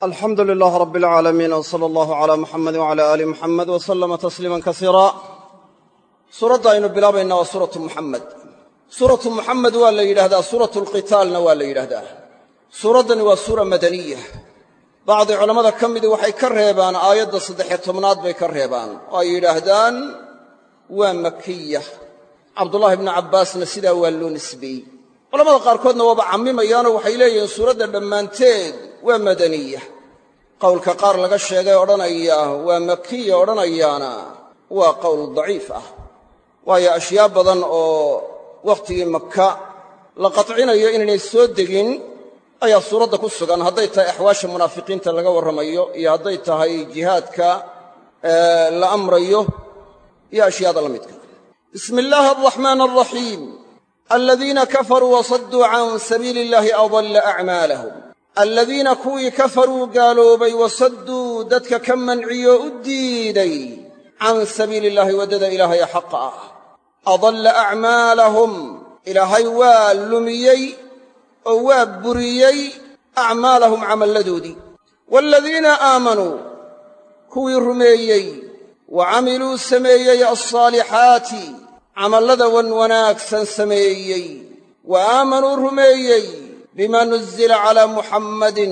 alxamdu lilaah rab alcaalamiin wsala allahu calaa muxamedi wcala aali muxamed wasalama tasliiman kasiira suuradda aynu bilaabaynaa waa suuratu muxamed suuratu muxamed waa la yidhahdaa suuratu lqitaalna waa la yidhaahdaa suuraddani waa suura madaniya bacdi culammada ka midii waxay ka reebaan aayadda 13 bay ka reebaan oo ay yidhaahdaan waa makiya cabdullaahi bnu cabbaasna sidaa waa loo nisbeeyey culamada qaarkoodna waaba cammimayaanoo waxay leeyihiin suuradda dhammaanteed waa madaniya qowlka qaar laga sheegay odhanaya waa makiya odhanayaana waa qowl daciif ah waayo ashyaa badan oo wakhtigii maka la qatcinayo inaynay soo degin ayaa suuradda ku sugan hadday tahay axwaasha munaafiqiinta laga warramayo iyo hadday tahay jihaadka la amrayo iyo ashyaada la midka bismi illaahi araxmaani araxiim aladiina kafaruu wasadduu can sabiili illaahi adalla acmaalahum aladiina kuwii kafaruu gaaloobay wasadduu dadka ka manciyo u diiday can sabiili illaahi waddada ilaahay ee xaqa ah adalla acmaalahum ilaahay waa lumiyey oo waa buriyey acmaalahum camalladoodii waaladiina aamanuu kuwii rumeeyey wa camiluu sameeyey alsaalixaati camallada wan wanaagsan sameeyey wa aamanuu rumeeyey bimaa nuzila calaa muxammadin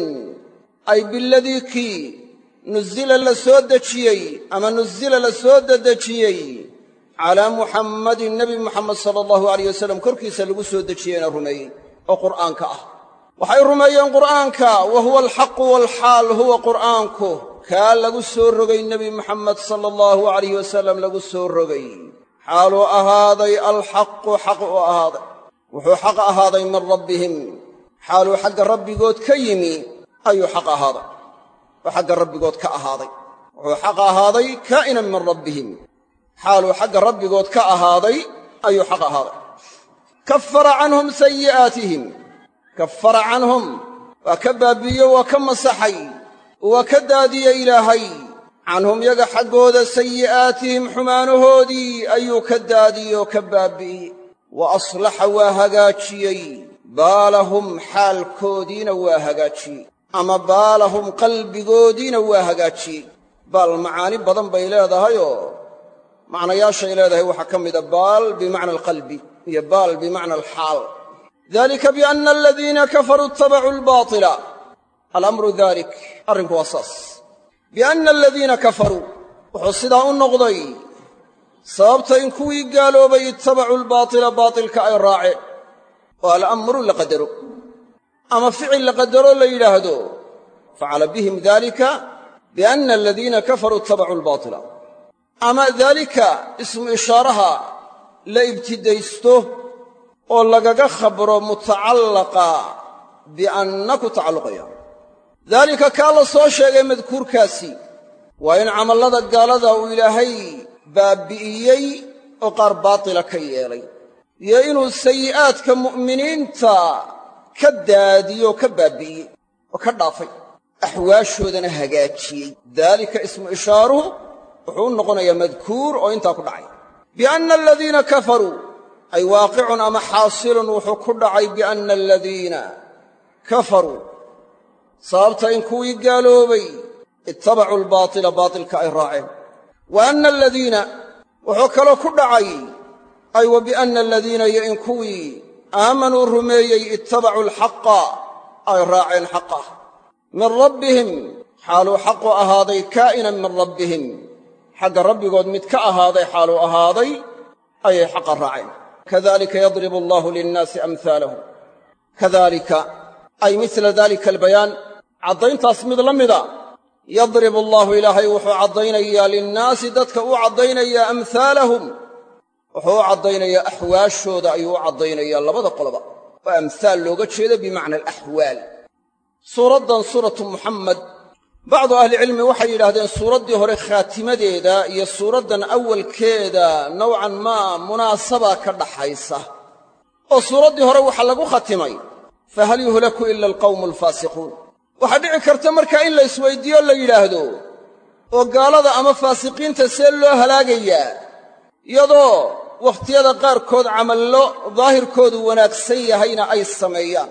ay biladii kii nuzila la soo dejiyey ama nuzila la soo dedejiyey calaa muxammadin nebi muxamed sala allahu alayh wasallam korkiisa lagu soo dejiyeyna rumeeyey oo qur'aanka ah waxay rumeeyeen qur'aanka wa huwa alxaqu waalxaal huwa qur'aanku kaa lagu soo rogay nebi muxamed sala allahu alayh wasallam lagu soo rogay xaaluu ahaaday alxaqu xaq u ahaaday wuxuu xaq ahaaday min rabbihim xaaluu xagga rabbigood ka yimi ayuu xaq ahaaday oo xagga rabbigood ka ahaaday wuxuu xaq ahaaday kaa'inan min rabbihim xaaluu xagga rabbigood ka ahaaday ayuu xaq ahaaday kaffara canhum sayi'aatihim kaffara canhum waa ka baabi'iyo waa ka masaxay waa ka daadiye ilaahay canhum yaga xaggooda sayi'aatihim xumaanahoodii ayuu ka daadiyoo ka baabi'iyey wa aslaxa waa hagaajiyey baalahum xaalkoodiina waa hagaajiyey ama baalahum qalbigoodiina waa hagaajiyey baal macaani badan bay leedahayoo macnayaashay leedahay waxaa ka mida baal bimacna alqalbi iyo baal bimacna alxaal dalika bianna aladiina kafaruu ittabacuu albaatila alamru dalik arrinku waa saas bianna aladiina kafaruu wuxuu sidaa u noqday sababta in kuwii gaaloobay ittabacuu albaatila baatilka ay raaceen oo alamru la qadaro ama ficil la qadaro la yidhaahdo facala bihim dalika bianna aladiina kafaruu ittabacuu albaatila ama daalika ismu ishaaraha la ibtidaysto oo lagaga khabro mutacallaqa bianna ku tacalluqaya daalika kaa la soo sheegay madkuurkaasi waa in camallada gaalada uu ilaahay baabbi'iyey oo qaar baatila ka yeelay iyo inuu sayi'aadka mu'miniinta ka daadiyo ka baabbi'iyey oo ka dhaafay axwaashoodana hagaajiyey daalika ismu ishaaruhu wuxuu u noqonayaa madkuur oo intaa ku dhacay bianna aladiina kafaruu ay waaqicun ama xaasilun wuxuu ku dhacay bianna aladiina kafaruu sababta in kuwii gaaloobay ittabacuu albaatila baatilka ay raaceen wa anna aladiina wuxuu kaloo ku dhacay ay wa bianna aladiina iyo in kuwii aamanuu rumeeyey ittabacuu alxaqa ay raaceen xaqah min rabbihim xaaluu xaqu ahaaday kaa'inan min rabbihim xagga rabbigood mid ka ahaaday xaaluu ahaaday ayay xaqa raaceen kadalika yadribu allahu linnaasi amhaalahum kadalika ay midla dalika albayaan caddayntaas mid la mida yadribu allaahu ilaahay wuxuu caddaynayaa linnaasi dadka u caddaynayaa amhaalahum wuxuu u caddaynayaa axwaashooda ayuu u caddaynayaa labada qoloba oo amhaal looga jeedo bimacna alaxwaal suuraddan suuratu muxammed bacdu ahlicilmi waxay yidhaahdeen suuraddii hore khaatimadeeda iyo suuraddan awalkeeda nowcan maa munaasaba ka dhaxaysa oo suuraddii hore waxaa lagu khatimay fahal yuhlaku ila alqawmu alfaasiquun waxaa dhici karta markaa in la isweyddiiyo la yidhaahdo oo gaalada ama faasiqiinta see loo halaagayaa iyadoo wakhtiyada qaarkood camallo daahirkoodu wanaagsan yahayna ay sameeyaan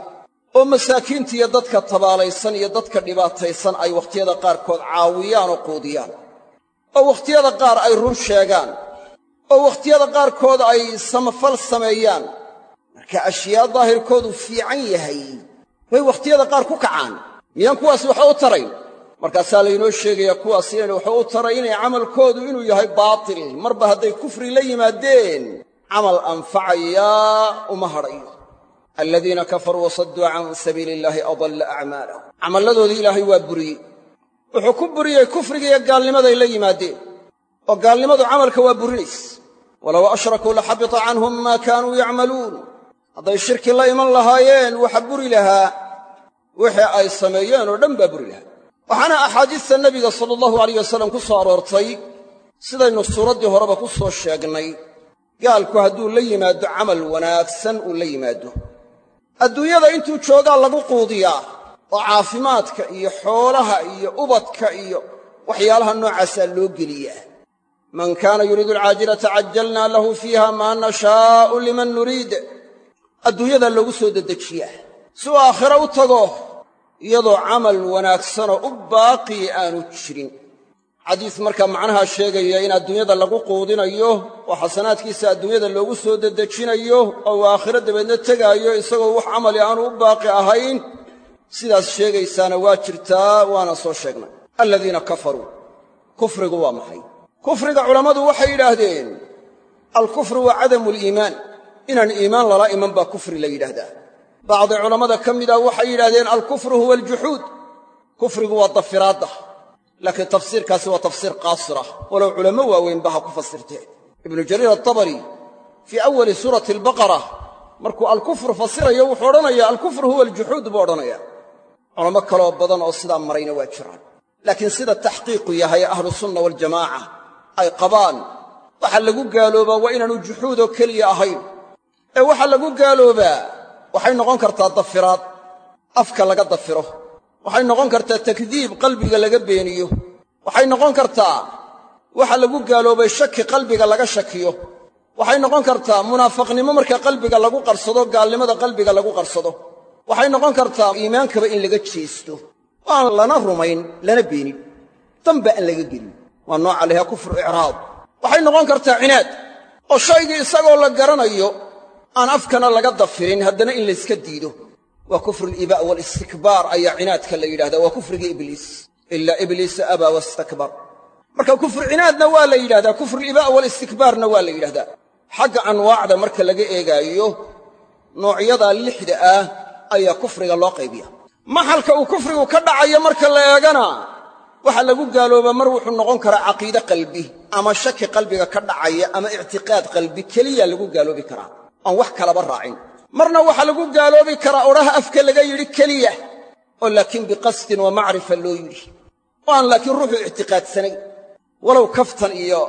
oo masaakiinta iyo dadka tabaalaysan iyo dadka dhibaataysan ay wakhtiyada qaarkood caawiyaan oo quudiyaan oo wakhtiyada qaar ay run sheegaan oo wakhtiyada qaarkood ay samafal sameeyaan marka ashyaa daahirkoodu fiican yahay way wakhtiyada qaar ku kacaan miyaan kuwaasi waxba u tarayn markaasaa laynoo sheegayaa kuwaas inayna waxba u taraynay camalkoodu inuu yahay baatil marba hadday kufri la yimaadeen camal anfacayaa uma hadhayo aladiina kafaruu wasadduu can sabiili illaahi adalla acmaalahum camalladoodii ilaahay waa buriyey wuxuu ku buriyey kufriga iyo gaalnimaday la yimaadeen oo gaalnimadu camalka waa burinays walow ashrakuu laxabita canhum maa kaanuu yacmaluun hadday shirki la iman lahaayeen waxa buri lahaa wixii ay sameeyeen oo dhan baa buri lahaa waxaana axaadiista nebiga sala allahu alayh wasallam ku soo aroortay sidaynu suuraddii horeba ku soo sheegnay gaalku hadduu la yimaado camal wanaagsan uu la yimaado adduunyada intuu joogaa lagu quudiyaa oo caafimaadka iyo xoolaha iyo ubadka iyo waxyaalaha noocaasaa loo geliyaa man kaana yuriidu alcaajilata cajjalnaa lahu fiiha maa nashaa'u liman nuriid adduunyadaa loogu soo dedejiyaa si uu aakhiro u tago iyadoo camal wanaagsanoo u baaqii aanu jirin xadiis markaa macnahaa sheegaya in adduunyada lagu quudinayo oo xasanaadkiisa adduunyada loogu soo dedejinayo oo uu aakhiro dabeedna tegaayo isagoo wax camali aanu u baaqi ahayn sidaas sheegaysaana waa jirtaa waana soo sheegnay aladiina kafaruu kufrigu waa maxay kufriga culammadu waxay yidhaahdeen alkufru waa cadamu liimaan inaan iimaan lala iman baa kufri la yidhaahdaa bacdi culammada ka mida waxay yidhahdeen alkufru huwa aljuxuud kufrigu waa dafiraadda laakiin tafsiirkaasi waa tafsiir qaasira walow culammo waaweynba ha ku fasirteen ibnu jariir atabari fii awali suurati albaqara markuu alkufru fasirayo wuxuu odhanayaa alkufru huwa aljuxuud buu odhanaya culamo kaloo badan oo sidaa marayna waa jiraan laakiin sida taxqiiqu yahay ahlusunna waljamaaca ay qabaan waxa lagu gaaloobaa waa inaanu juxuudoo keliya ahayn ee waxa lagu gaaloobaa waxay noqon kartaa dafiraad afka laga dafiro waxay noqon kartaa takdiib qalbiga laga beeniyo waxay noqon kartaa waxa lagu gaaloobay shaki qalbiga laga shakiyo waxay noqon kartaa munaafiqnimo marka qalbiga lagu qarsado gaalnimada qalbiga lagu qarsado waxay noqon kartaa iimaankaba in laga jeesto aan lana rumayn lana beenin damba aan laga gelin waa nooca lahaa kufru icraad waxay noqon kartaa cinaad oo shaygii isagoo la garanayo aan afkana laga dafirin haddana in layska diido waa kufru aliibaa' waalistikbaar ayaa cinaadka la yidhahdaa waa kufrigii ibliis ilaa ibliisa abaa wastakbar marka kufru cinaadna waa la yidhahdaa kufru aliibaa' waalistikbaarna waa la yidhahdaa xagga anwaacda marka laga eegaayo noocyadaa lixda ah ayaa kufriga loo qaybiya maxalka uu kufrigu ka dhacayo marka la eegana waxa lagu gaaloobaa mar wuxuu noqon karaa caqiide qalbi ama shaki qalbiga ka dhacaya ama ictiqaad qalbi keliya lagu gaaloobi karaa aan wax kalaba raacin marna waxaa lagu gaaloobi karaa odhaha afka laga yidhi keliya oo laakiin biqasdin wa macrifa loo yidhi oo aan laakiin ruuxu ictiqaadsanayn walow kaftan iyo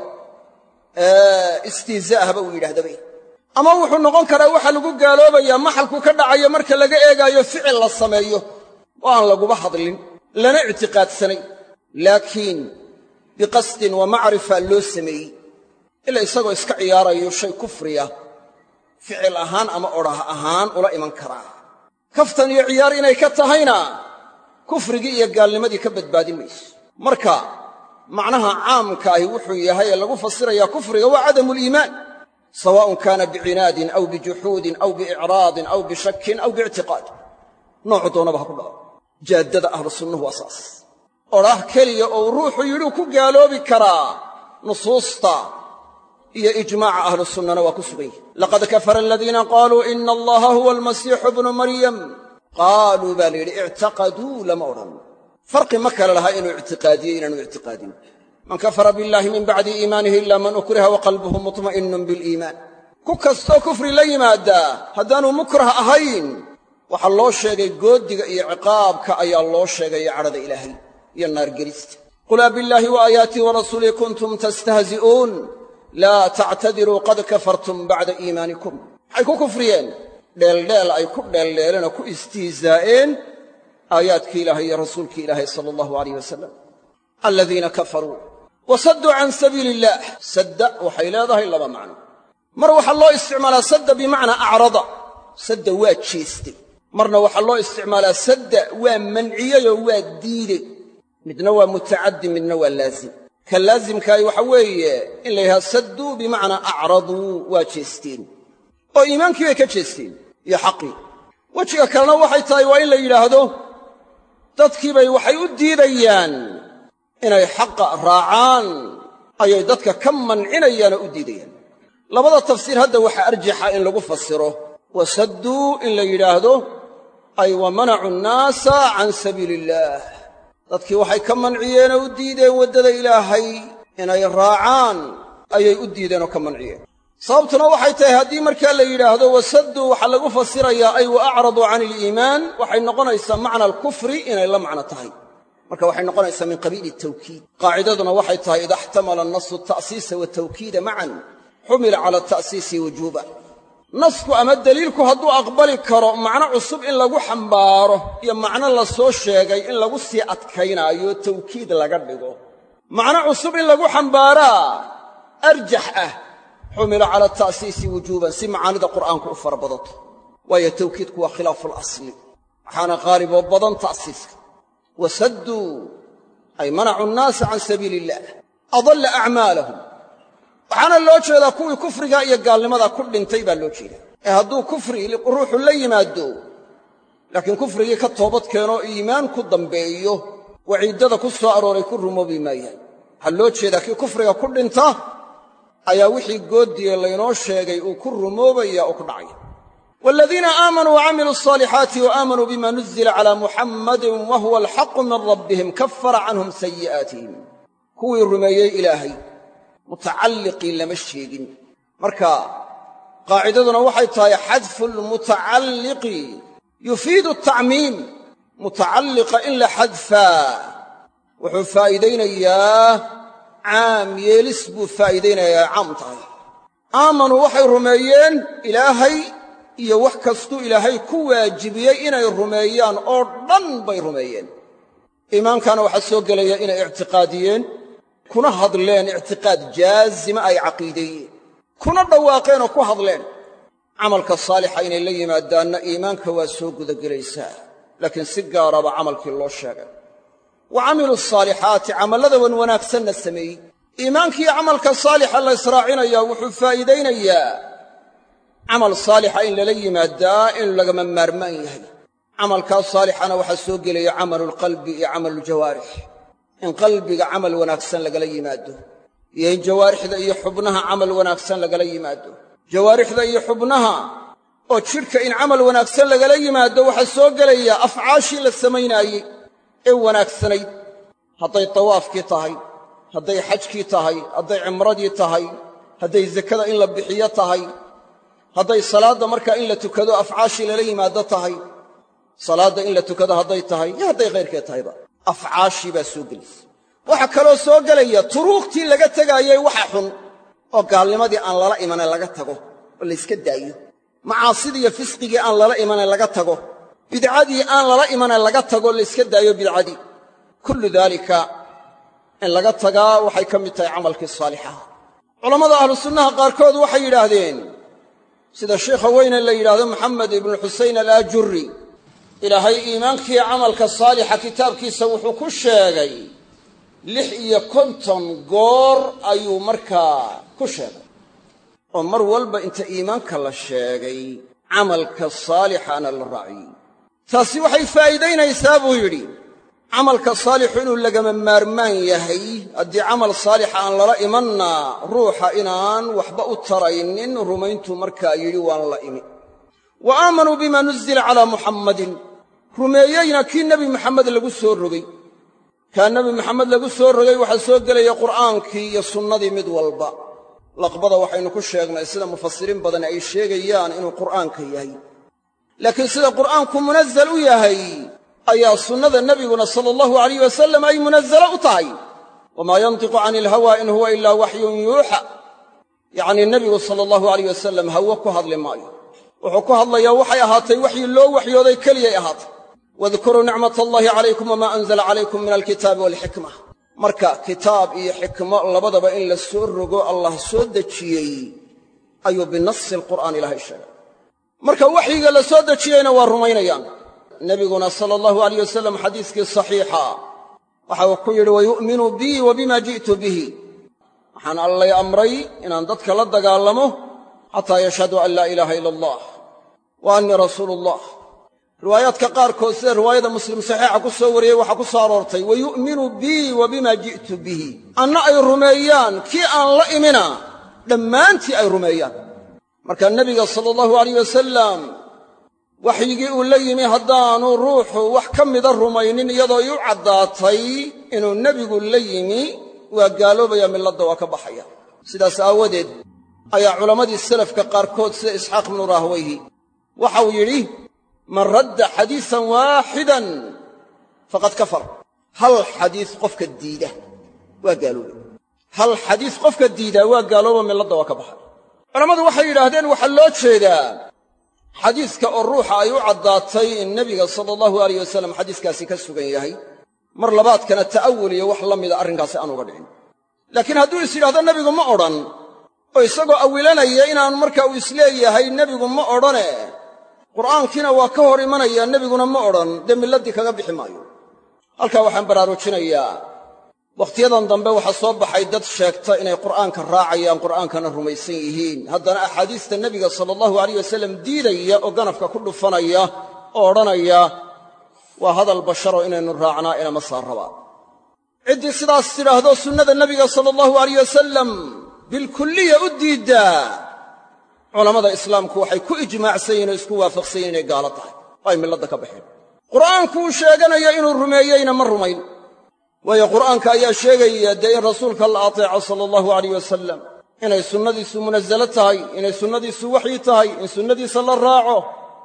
istiizaa'haba uu yidhaahdaba ama wuxuu noqon karaa waxaa lagu gaaloobayaa maxalku ka dhacayo marka laga eegaayo ficil la sameeyo oo aan laguba hadlin lana ictiqaadsanayn laakiin biqasdin wa macrifa loo sameeyey ilaa isagoo iska ciyaarayo shay kufriya ficil ahaan ama odhah ahaan ula iman karaa kaftan iyo ciyaar inay ka tahayna kufrigii iyo gaalnimadii ka badbaadin mayso marka macnaha caamka ahi wuxuu yahay ee lagu fasirayaa kufriga waa cadamu liimaan sawaa'un kaana bicinaadin aw bijuxuudin aw biicraadin aw bishakin aw biictiqaad noocu doonaba ha ku dhaco jaaddada ahlu sunnuhu waa saas odhah keliya oo ruuxu yidhuu ku gaaloobi karaa nusuusta iyo ijmaaca ahlu sunnana waa ku sugan yihi laqad kafara aladiina qaaluu ina allaha huwa almasiixu bnu maryam qaaluu baa la yidhi ictaqaduu lama odhan farqi ma kale lahaa inuu ictiqaadiyo inaanu ictiqaadin man kafara biاllahi min bacdi iimaanihi ila man ukriha wa qalbuhu muطma'innun biliimaan ku kastoo kufri la yimaadaa haddaanu mukrah ahayn waxaa loo sheegay goodiga iyo ciqaabka ayaa loo sheegay cadhada ilaahay iyo naargelista qul abillaahi wa aayaatii wa rasuulihi kuntum tastahzi'uun laa tactadiruu qad kafartum bacda iimaanikum maxay ku kufriyeen dheeldheel ay ku dheeldheeleen oo ku istihzaa'een aayaadkii ilaahay iyo rasuulkii ilaahay sala allahu alayh wasalam aladiina kafaruu wa sadduu can sabiili illaah sadda waxay leedahay laba macno mar waxaa loo isticmaalaa sadda bimacnaa acrada sadda waa jeestay marna waxaa loo isticmaalaa sadda waa manciyeyoo waa diidey midna waa mutacaddi midna waa laazim ka laazimkaahi waxa weeye in la yidhaha sadduu bimacnaa acraduu waa jeesteen oo iimaankii bay ka jeesteen iyo xaqii wejiga kalena waxay tahay waa in la yidhaahdo dadkiibay waxay u diidayaan inay xaqa raacaan ayay dadka ka mancinayaan oo u diidayaan labada tafsiir hadda waxaa arjaxa in lagu fasiro wasadduu in la yidhaahdo ay wa manacu nnaasa can sabiili illaah dadkii waxay ka manciyeen oo u diideen waddada ilaahay inay raacaan ayay u diideen oo ka manciyeen sababtuna waxay tahay haddii markaa la yidhaahdo wasadduu waxaa lagu fasirayaa ay wa acraduu can iliimaan waxay noqonaysaa macna alkufri inay la macno tahay marka waxay noqonaysaa min qabiili tawkiid qaacidaduna waxay tahay ida ixtamala annasu ta'siisa watawkiida macan xumila cala ta'siisi wujuuba nasku ama deliilku hadduu aqbali karo macno cusub in lagu xambaaro iyo macno la soo sheegay in lagu sii adkaynaayo tawkiid laga dhigo macno cusub in lagu xambaaraa arjax ah xumila cala ta'siisi wujuuban si macaanida qur'aanku u fara badato waayo tawkiidku waa khilaafu alasli waxaana qaaliboo badan ta'siiska wasadduu ay manacu nnaasa can sabiili illaah adalla acmaalahum waxaana loo jeedaa kuwii kufriga iyo gaalnimada ku dhintay baa loo jeedaa ee hadduu kufri ruuxu la yimaado laakiin kufrigii ka toobad keenoo iimaan ku dambeeyo waciiddada ku soo arooray ku rumoobi maayaan waxaa loo jeedaa kii kufriga ku dhinta ayaa wixii goodiye laynoo sheegay uu ku rumoobaya oo ku dhacaya waaladiina aamanuu wacamiluu alصaalixaati waaaamanuu bima nuzila calaa muxammadin wa huwa alxaqu min rabbihim kafara canhum sayi'aatihim kuwii rumeeyey ilaahay mutacalliqii lama sheegin marka qaacidaduna waxay tahay xadfu lmutacalliqi yufiidu atacmiim mutacalliqa in la xadfaa wuxuu faa'iidaynayaa caam yeelis buu faa'iidaynayaa caam tahay aamanuu waxay rumeeyeen ilaahay iyo wax kastuu ilaahay ku waajibiyey inay rumeeyaan oo dhan bay rumeeyeen iimaankana waxaa soo gelaya inay ictiqaadiyeen kuna hadleen ictiqaad jaazima ay caqiideeyeen kuna dhawaaqeen oo ku hadleen camalka saalixa inay la yimaadaanna iimaanka waa soo gudagelaysaa laakiin si gaaraba camalkii loo sheegay wa camiluu asaalixaati camallada wan wanaagsanna sameeyey iimaankiiyo camalka saalixa la israacinayaa wuxuu faa'iidaynayaa camal saalixa in lala yimaadaa inuu lagama maarmaan yahay camalkaas saalixana waxaa soo gelaya camalulqalbi iyo camaluljawaarix in qalbiga camal wanaagsan lagala yimaado iyo in jawaarixda iyo xubnaha camal wanaagsan lagala yimaado jawaarixda iyo xubnaha oo jidhka in camal wanaagsan lagala yimaado waxaa soo gelaya afcaashii la samaynaayey ee wanaagsanayd hadday tawaafkii tahay hadday xajkii tahay hadday cimradii tahay hadday zakada in la bixiyo tahay hadday salaadda markaa in la tukado afcaashii lala yimaado tahay salaadda in la tukado hadday tahay iyo hadday khayrkeed tahayba afcaashii baa soo gelaysa waxaa kaloo soo gelaya turuuqtii laga tegaayey waxa xun oo gaalnimadii aan lala imanay laga tago oo layska daayo macaasidii iyo fisqigii aan lala imanay laga tago bidcadii aan lala imanay laga tago layska daayo bidcadii kullu daalika in laga tagaa waxay ka mid tahay camalkii saalixaha culammada ahlu sunnaha qaarkood waxay yidhaahdeen sida sheikha weyne la yidhaahdo maxamed ibnu xusayn alaajurri ilaahay iimaankiiyo camalka saalixa kitaabkiisa wuxuu ku sheegay 56 goor ayuu markaa ku sheegay oo mar walba inta iimaanka la sheegay camalka saalixana la raaciyey taasi waxay faa'iidaynaysaa buu yidhi camalka saalixu inuu lagama maarmaan yahay haddii camal saalixa aan lala imanna ruuxa inaan waxba u taraynin rumayntuu markaa yidhi waan la imi wa aamanuu bima nuzila calaa muxammadin rumeeyeyna kii nebi maxamed lagu soo rogay kaa nebi maxamed lagu soo rogay waxaa soo gelaya qur'aankii iyo sunnadii mid walba laqbada waxaynu ku sheegnay sida mufasiriin badan ay sheegayaan inuu qur'aanka yahay laakiin sida qur'aanku munazal u yahay ayaa sunnada nebiguna sala allahu alayh wasalam ay munazalo u tahay wamaa yantiqu cani ilhawaa in huwa ilaa waxyun yuuxa yacnii nebigu sala allahu alayh wasalam hawo ku hadli maayo wuxuu ku hadlayaa waxay ahaatay waxyi loo waxyooday keliyay ahaatay wadkuruu nicmat allahi calaykum wamaa anzala calaykum min alkitaabi waalxikma marka kitaab iyo xikmo labadaba in la soo rogo allah soo dejiyey ayuu binasi alqur'aan ilaahay sheegay marka waxyiga la soo dejiyeyna waa rumaynayaan. nebiguna sala allahu alayh wasalam xadiiskii saxiixa waxa uu ku yidhi wayu'minu bii wa bima ji'tu bihi, waxaan allay amray inaan dadka la dagaalamo xataa yashhaduu an laa ilaaha ila allah wa annii rasuulu ullah. riwaayaadka qaarkood sida riwaayada muslim saxiixa ku soo wariyey waxaa ku soo aroortay wayu'minu bii wa bima ji'tu bihi, anna ay rumeeyaan kii aan la imina dhammaantii ay rumeeyaan. marka nebiga sala allahu alayh wasalam waxyigii uu la yimi haddaanu ruuxu wax ka mida rumaynin iyadoo u caddaatay inuu nebigu la yimi waa gaaloobaya milladda waa ka baxaya. sidaas aawadeed ayaa culammadii salafka qaarkood sida isxaaq ibnu rahwayhi waxau yidhi man radda xadiisan waaxidan faqad kafar. hal xadiis qofka diida waa gaaloobay. hal xadiis qofka diidaa waa gaalooba milladda waa ka baxay. culammadu waxay yidhaahdeen waxaa loo jeedaa xadiiska oo ruuxa ay u caddaatay in nebiga sala allahu alayh wasalam xadiiskaasi ka sugan yahay, mar labaadkana ta'awul iyo wax la mida arrinkaasi aan uga dhicin. laakiin hadduu is yidhahdo nebigu ma odhan, oo isagoo awilanaya inaanu marka uu isleeyahay nebigu ma odhane qur'aankiina waa ka hor imanaya nebiguna ma odhan, dee milladdii kaga bixi maayo. halkaa waxaan baraarujinayaa wakhtiyadan dambe waxaa soo baxay dad sheegta inay qur'aanka raacayaan, qur'aankana rumaysan yihiin, haddana axaadiista nebiga sala allahu alayh wasalam diidaya oo ganafka ku dhufanaya oo odhanaya waa hadal basharoo inaynu raacnaa inama saarraba. ciddii sidaas tidhaahdo sunnada nebiga sala allahu alayh wasalam bilkulliya u diiddaa, culammada islaamku waxay ku ijmaacsan yihin oo isku waafaqsan yihin inay gaalo tahay oo ay milladda ka baxeen. qur'aankuu sheeganaya inuu rumeeyeyna ma rumayn, waayo qur'aanka ayaa sheegaya dee in rasuulka la ateeco sala allahu alayh wasalam, inay sunnadiisu munazalo tahay, inay sunnadiisu waxyi tahay, in sunnadiisa la raaco,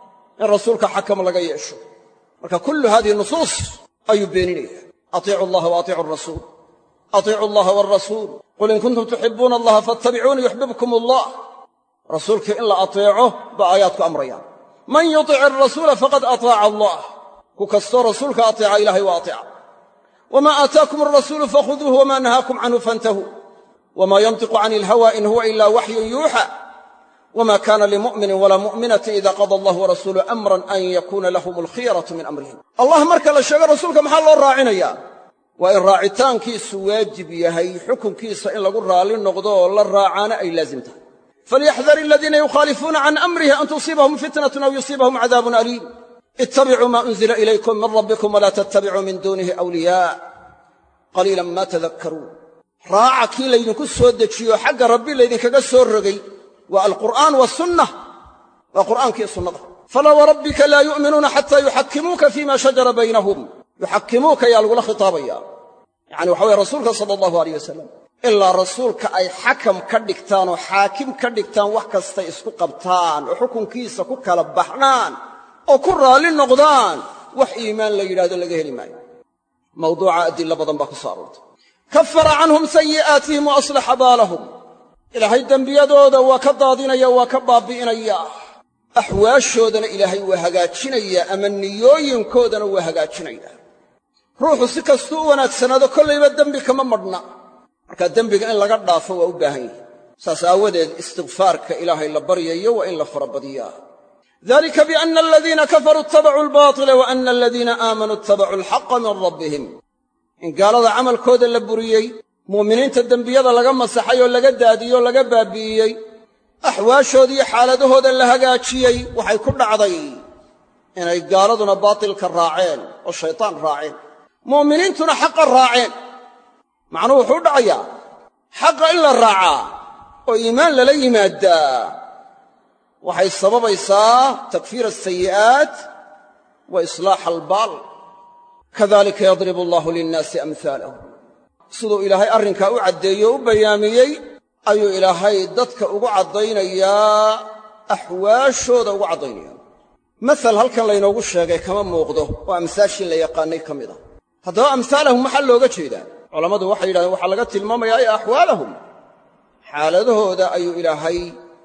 in rasuulka xakam laga yeesho. marka kullu haadihi nusuus ayuu beeninaya. atiicu allaha wa atiicu arasuul, atiicu allaha waalrasuul, qul in kuntum tuxibbuuna allaha fattabicuuni yuxbibkum allah. rasuulka in la ateeco baa aayaadku amrayaan. man yutic arasuula faqad ataaca allah, ku kastoo rasuulka ateeca ilahay waa ateeca. wma aataakum alrasuulu fakhuduuhu wma nahaakum canhu fantahuu wma yantiqu cani ilhawa in huwa ila waxyun yuuxa wma kana limu'minin walaa mu'minatin ida qada allahu warasuuluhu amran an yakuna lahum alkhiyaratu min amrihim. allah marka la sheego rasuulka maxaa loo raacinayaa? waa in raacitaankiisu waajib yahay, xukunkiisa in lagu raalli noqdo oo la raacaana ay laazim tahay. falyaxdar aladiina yukhaalifuuna can amrihi an tusiibahum fitnatun aw yusiibahum cadaabun aliim. ittabicuu maa unzila ilaykum min rabbikum walaa tattabicuu min duunihi awliyaa qaliilan maa tadakkaruun. raaca kii laydinku soo dejiyo xagga rabbi laydinkaga soo rogay waa alqur'aan wasunna, waa qur'aankii sunnada. falaa warabbika laa yu'minuuna xataa yuxakkimuuka fiima shajara baynahum. yuxakkimuuka yaa lagula khitaabaya, yacani waxa weye rasuulka sala allahu alayh wasalam. ilaa rasuulka ay xakam ka dhigtaan oo xaakim ka dhigtaan wax kastay isku qabtaan oo xukunkiisa ku kala baxnaan oo ku raalli noqdaan, wax iimaan la yidhahdo laga heli maayo. mawduuca adilla badan baa ku soo aroortay. kafara canhum sayi'aatihim wa aslaxa baalahum. ilaahay dembiyadooda waa ka daadinaya, waa ka baabbi'inaya, axwaashoodana ilaahay waa hagaajinaya, ama niyooyinkoodana waa hagaajinaya. ruuxu si kastuu u wanaagsanaado kollayba dembi kama madhna, markaa dembiga in laga dhaafo waa u baahan yahay. saas aawadeed istikfaarka ilaahay la baryayo waa in la farabadiyaa. dalika biana aladiina kafaruu ittabacuu albaatila wa ana aladiina aamanuu ittabacuu alxaqa min rabbihim. in gaalada camalkooda la buriyey, mu'miniinta dembiyada laga masaxay oo laga daadiyey oo laga baabi'iyey, axwaashoodiiyo xaaladahooda la hagaajiyey, waxay ku dhacday inay gaaladuna baatilka raaceen oo shaytaan raaceen, mu'miniintuna xaqa raaceen. macnuhu wuxuu u dhacayaa xaqa in la raacaa oo iimaan lala yimaadaa waxay sababaysaa takfiira asayi'aat wa islaaxa albaal. kadalika yadribu allahu linnaasi amhaalahum. siduu ilaahay arrinkaa u caddeeyey o u bayaamiyey ayuu ilaahay dadka ugu caddaynayaa, axwaashooda ugu caddaynaya. masal halkan laynoogu sheegay kama muuqdo oo amsaashii la yaqaannay ka mid a. haddaba amhaalahum maxaa looga jeedaa? culammadu waxay yidhahdeen waxaa laga tilmaamayaa ay axwaalahum, xaaladahooda ayuu ilaahay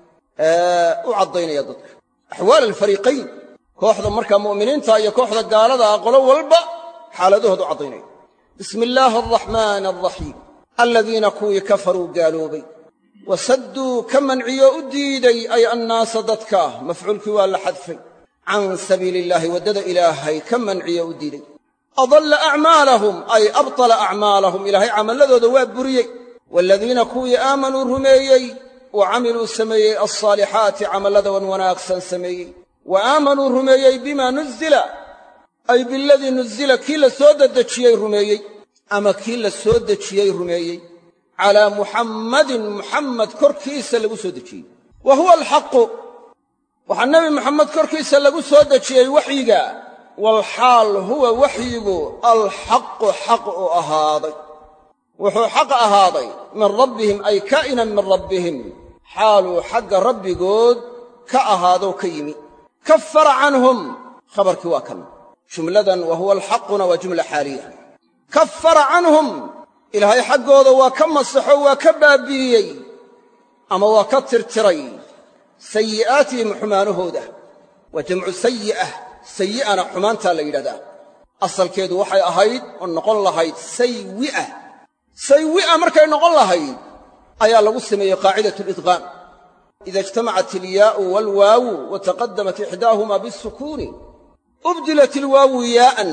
u caddaynaya dadka. axwaal alfariiqayn, kooxda markaa mu'miniinta iyo kooxda gaalada ah qolo walba xaaladahooda u caddaynaya. bismi illaahi alraxmaani alraxiim. aladiina kuwii kafaruu gaaloobay wasadduu ka manciyo u diiday ay annaasa dadka mafcuulkii waa la xadfay can sabiili illaahi waddada ilaahay ka manciyo u diiday adalla acmaalahum ay abtala acmaalahum ilaahay camalladooda waa buriyey waaladiina kuwii aamanuu rumeeyey wa camiluu sameeyey alsaalixaati camallada wan wanaagsan sameeyey wa aamanuu rumeeyey bimaa nuzila ay biladii nuzila kii la soo dedejiyey rumeeyey ama kii la soo dejiyey rumeeyey calaa muxammadin muxammed korkiisa lagu soo dejiyey wa huwa alxaqu waxaa nebi muxamed korkiisa lagu soo dejiyey waxyiga walxaal huwa waxyigu alxaqu xaq u ahaaday wuxuu xaq ahaaday min rabbihim ay kaa'inan min rabbihim xaaluu xagga rabbigood ka ahaadoo ka yimi kaffara canhum khabarkii waa kan jumladan wa huwa alxaquna waa jumla xaaliya kaffara canhum ilaahay xaggooda waa ka masaxo waa ka baabi'iyey ama waa ka tirtiray sayi'aatihim xumaanahooda waa jamcu sayi'ah sayi'ana xumaantaa la yidhahdaa asalkeedu waxay ahayd oo noqon lahayd saywi'a saywi'a markay noqon lahayd ayaa lagu sameeyey qaacidatu lidqaam ida ijtamacat ilyaa'u waalwaawu wa taqaddamat ixdaahumaa biasukuuni ubdilat ilwaawu yaa'an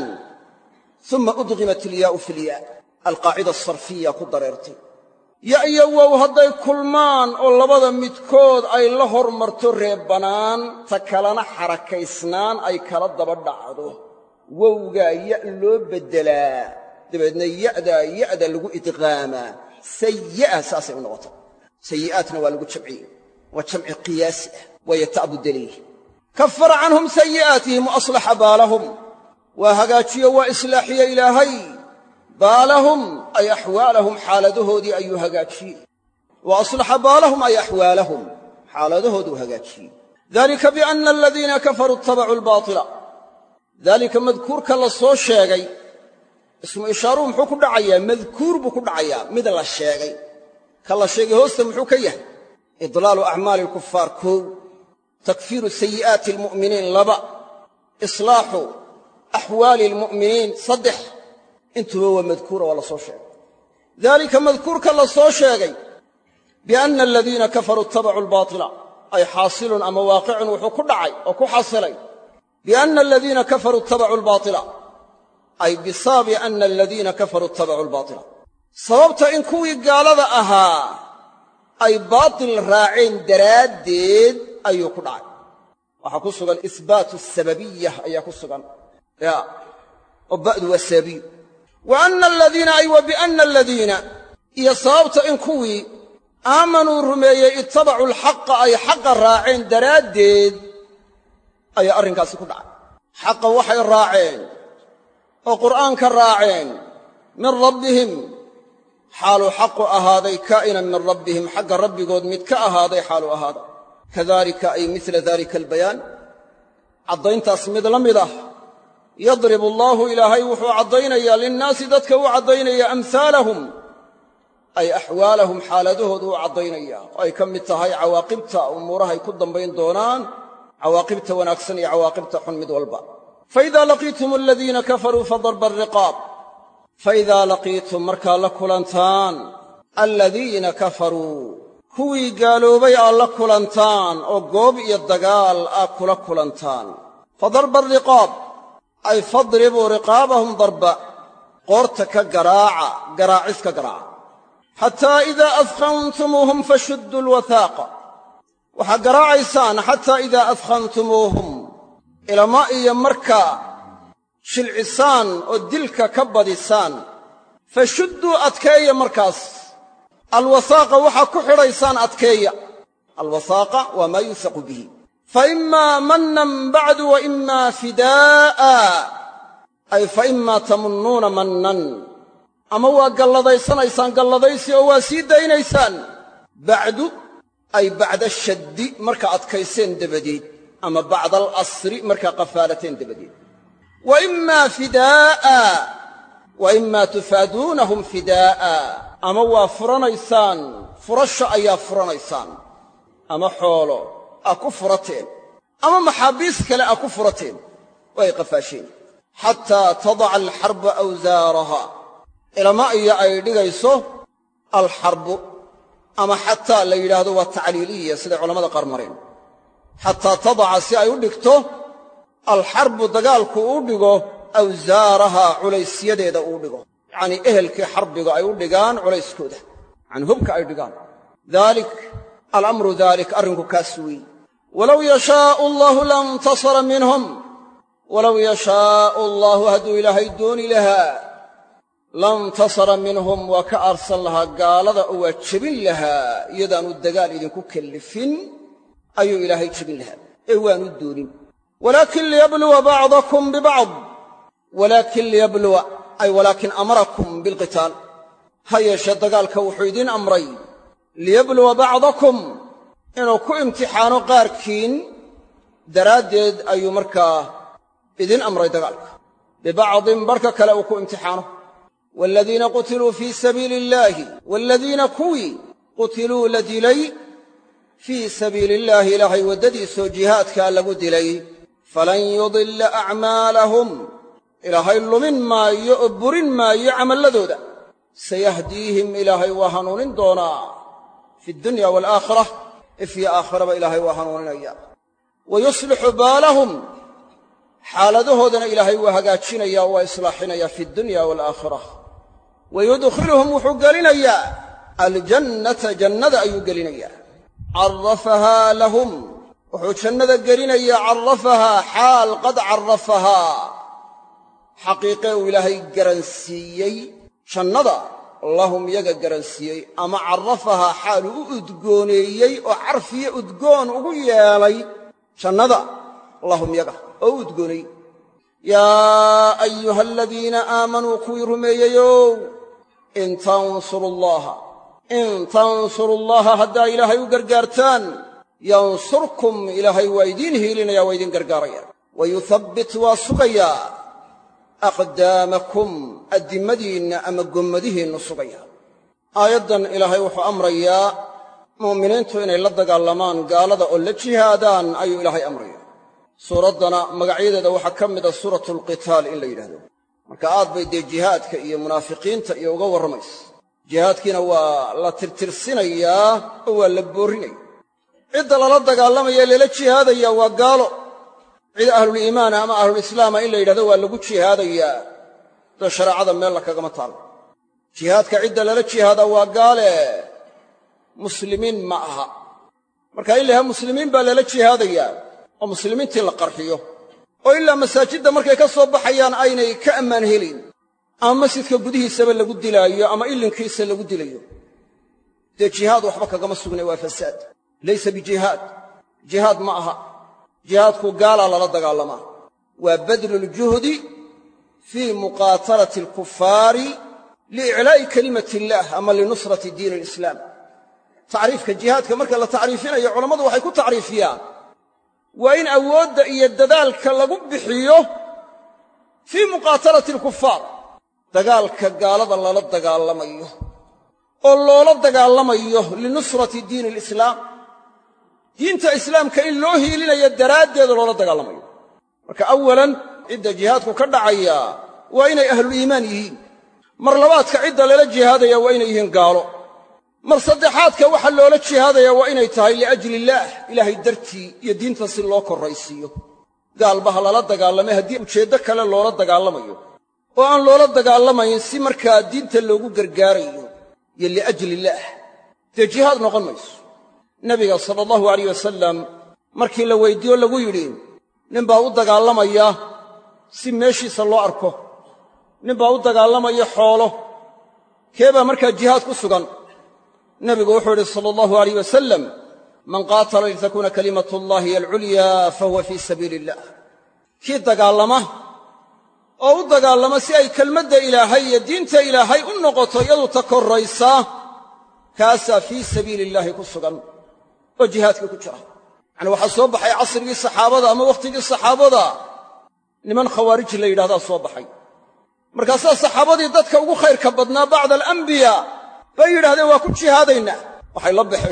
uma udgimat ilyaa'u fi ilyaa' alqaacida asarfiya ku dareertay ya iyo wow hadday kulmaan oo labada midkood ay la hormarto reebbannaan ta kalena xarakaysnaan ay kala daba dhacdo wowgaa ya' loo beddelaa dabeedna ya'da lagu idqaamaa sayi'a saasay u noqota sayi'aatna waa lagu jamciyey waa jamci qiyaasi ah waayo ta'budaliih kaffara canhum sayi'aatihim wa aslaxa baalahum waa hagaajiyo waa islaaxiye ilaahay baalahum ay axwaalahum xaaladahoodii ayuu hagaajiyey wa aslaxa baalahum ay axwaalahum xaaladahooduu hagaajiyey dalika bianna aladiina kafaruu ittabacuu albaatila daalika madkuurka la soo sheegay ismu ishaaruhu muxuu ku dhacayaa madkuur buu ku dhacayaa mid la sheegay ka la sheegay hoosta muxuu ka yahay idlaalu acmaali alkufaar kow takfiiru sayi'aati almu'miniin laba islaaxu axwaali almu'miniin saddex intuba waa madkuura waa la soo sheegay daalika madkuurka la soo sheegay bianna aladiina kafaruu ittabacuu albaatila ay xaasilun ama waaqicun wuxuu ku dhacay oo ku xasilay bianna aladiina kafaruu ittabacuu albaatila ay bisababi anna aladiina kafaruu ittabacuu albaatila sababta in kuwii gaalada ahaa ay baatil raaceen daraaddeed ayuu ku dhacay waxaa ku sugan isbaatu asababiyah ayaa ku sugan oo ba'du waa sababiyu wa anna aladiina ay wa bianna aladiina iyo sababta in kuwii aamanuu rumeeyey ittabacuu alxaqa ay xaqa raaceen daraaddeed ayaa arrinkaasi ku dhacay xaqa waxay raaceen oo qur'aanka raaceen min rabbihim xaaluu xaqu ahaaday kaa'inan min rabbihim xagga rabbigood mid ka ahaaday xaaluu ahaaday kadalika ay mila dalika albayaan caddayntaas mid la mid ah yadribu allaahu ilaahay wuxuu caddaynayaa linnaasi dadka u caddaynaya amhaalahum ay axwaalahum xaaladahoodu u caddaynaya oo ay ka mid tahay cawaaqibta umuurahay ku dambayn doonaan cawaaqibta wanaagsan iyo cawaaqibta xun mid walba faidaa laqiitum aladiina kafaruu fadarba alriqaab faidaa laqiitum markaa la kulantaan aladiina kafaruu kuwii gaaloobay aad la kulantaan oo goob iyo dagaal aad kula kulantaan fadarba alriqaab ay fadribuu riqaabahum darba qoorta ka garaaca garaacis ka garaaca xataa idaa adkhantumuuhum fashudduu alwathaaqa waxaad garaacaysaan xataa idaa adkhantumuuhum ilama iyo markaa shilcisaan oo dilka ka badisaan fashudduu adkeeya markaas alwathaaqa waxaa ku xidhaysaan adkeeya alwathaaqa waa maa yuuthaqu bihi faimaa mannan bacdu wa imaa fidaa'a ay fa imaa tamunnuuna mannan ama waa galladaysanaysaan galladaysi oo waa sii daynaysaan bacdu ay bacda shaddi markaa adkayseen dabadeed ama bacda alasri markaa qafaalateen dabadeed wa imaa fidaa'a wa imaa tufaaduunahum fidaa'a ama waa furanaysaan furasho ayaa furanaysaan ama xoolo aa ku furateen ama maxaabiis kale aa ku furateen oo ay qafaasheen xataa tadaca alxarbu awsaaraha ilama iyo ay dhigayso alxarbu ama xataa la yidhaahdo waa tacliiliya siday culamada qaar mareen xataa tadaca si ay u dhigto alxarbu dagaalku uu dhigo awsaaraha culaysyadeeda uu dhigo yacnii ehelkii xarbiga ay u dhigaan culayskooda yacni hubka ay dhigaan daalik alamru daalik arrinku kaas weeye walow yashaa'u allaahu lantasara minhum walow yashaa'u allaahu hadduu ilaahay dooni lahaa lantasara minhum waa ka aarsan lahaa gaalada oo waa jebin lahaa iyadaanu dagaal idinku kellifin ayuu ilaahay jebin lahaa ee waanu doonin walaakin liyabluwa bacdakum bibacd walaakin liyabluwa ay walaakin amarakum bilqitaal ha yeeshee dagaalka wuxuu idiin amray liyabluwa bacdakum inuu ku imtixaano qaarkiin daraaddeed ayuu markaa idin amray dagaalka bibacdin barhka kale uu ku imtixaano waaladiina qutiluu fii sabiili illaahi waaladiina kuwii qutiluu la dilay fii sabiili illaahi ilaahay waddadiisoo jihaadkaa lagu dilay falan yudilla acmaalahum ilaahay lumin maayo oo burin maayo camalladooda sayahdiihim ilaahay waa hanuunin doonaa fi dunya waalaakhira ifyo aakhiraba ilaahay waa hanuuninaya wa yuslixu baalahum xaaladahoodana ilaahay waa hagaajinaya oo waa islaaxinaya fi dunya waalaakhira wa yudkhiluhum wuxuu gelinayaa aljannata jannada ayuu gelinayaa carrafahaa lahum wuxuu jannada gelinayaa carrafahaa xaal qad carrafahaa xaqiiqee uu ilaahay garansiiyey jannada lahum yaga garansiiyey ama carrafahaa xaaluu u udgooneeyey oo carfiyo udgoon ugu yeelay jannada lahum yaga oo u udgooneeyey yaa ayuha aladiina aamanuu kuwii rumeeyeyow in tansurullaha haddaa ilaahay u gargaartaan yansurkum ilaahay waa idiin hiilinaya waa idiin gargaaraya wa yuthabbit waa sugayaa aqdaamakum addimadiinna ama gommadihiinnu sugaya aayaddan ilaahay wuxuu amrayaa mu'miniintu inay la dagaalamaan gaalada oo la jihaadaan ayuu ilaahay amraya suuraddana magacyadeeda waxaa ka mida suuratulqitaal in la yidhahdo marka aad bay dee jihaadka iyo munaafiqiinta iyo uga warramaysa jihaadkiina waa la tirtirsinayaa oo waa la boorrinaya cidda lala dagaalamaya lala jihaadaya waa gaalo cid ahluliimaana ama ahlulislaama in la yidhahdo waa lagu jihaadayaa dee shareecada meella kagama taalo jihaadka cidda lala jihaada waa gaale muslimiin ma aha marka in la yahaa muslimiin baa lala jihaadayaa oo muslimiintii la qarxiyo oo ilaa masaajidda markay ka soo baxayaan aynay ka ammaan helin ama masjidka gudihiisaba lagu dilaayo ama ilinkiisa lagu dilayo dee jihaad waxba kagama sugnay waa fasaad laysa bijihaad jihaad ma aha jihaadku gaalaa lala dagaalamaa waa badluljuhdi fii muqaatalati alkufaari liiclaa'i kalimati illaah ama linusrati diini alislaam tacriifka jihaadka marka la tacriifinayo culammadu waxay ku tacriifiyaan waa in awoodda iyo dadaalka lagu bixiyo fii muqaatalati alkufaar dagaalka gaalada lala dagaalamayo oo loola dagaalamayo linusrati diini alislaam diinta islaamka in loo hiilinayo daraaddeeda loola dagaalamayo marka awalan cidda jihaadku ka dhacaya waa inay ahluliimaan yihiin mar labaadka cidda lala jihaadaya waa inay yihiin gaalo mar saddexaadka waxa loola jihaadaya waa inay tahay liajli illaah ilaahay dartii iyo diinta si loo korraysiiyo gaalba ha lala dagaalamay haddii ujeeddo kale loola dagaalamayo oo aan loola dagaalamayn si markaa diinta loogu gargaarayo iyo liajli illaah dee jihaad noqon mayso nebiga sala allahu alayh wasalam markii la weyddiiyo lagu yidhi ninbaa u dagaalamaya si meeshiisa loo arko ninbaa u dagaalamaya xoolo kee baa markaa jihaad ku sugan nebigu wuxuu yidhi sala allahu alayh wasalam man qaatala litakuuna kalimatullahi hiya alculyaa fahuwa fii sabiili illah kii dagaallama oo u dagaallama si ay kelmadda ilaahay iyo diinta ilaahay u noqoto iyadu ta korraysaa kaasaa fii sabiili illaahi ku sugan oo jihaadkii ku jira yacani waxaa soo baxay casrigii saxaabada ama wakhtigii saxaabada niman khawaarij la yidhahdaa soo baxay markaasaa saxaabadii dadka ugu khayrka badnaa bacda alambiyaa bay yidhahdeen waa ku jihaadaynaa waxay la baxeen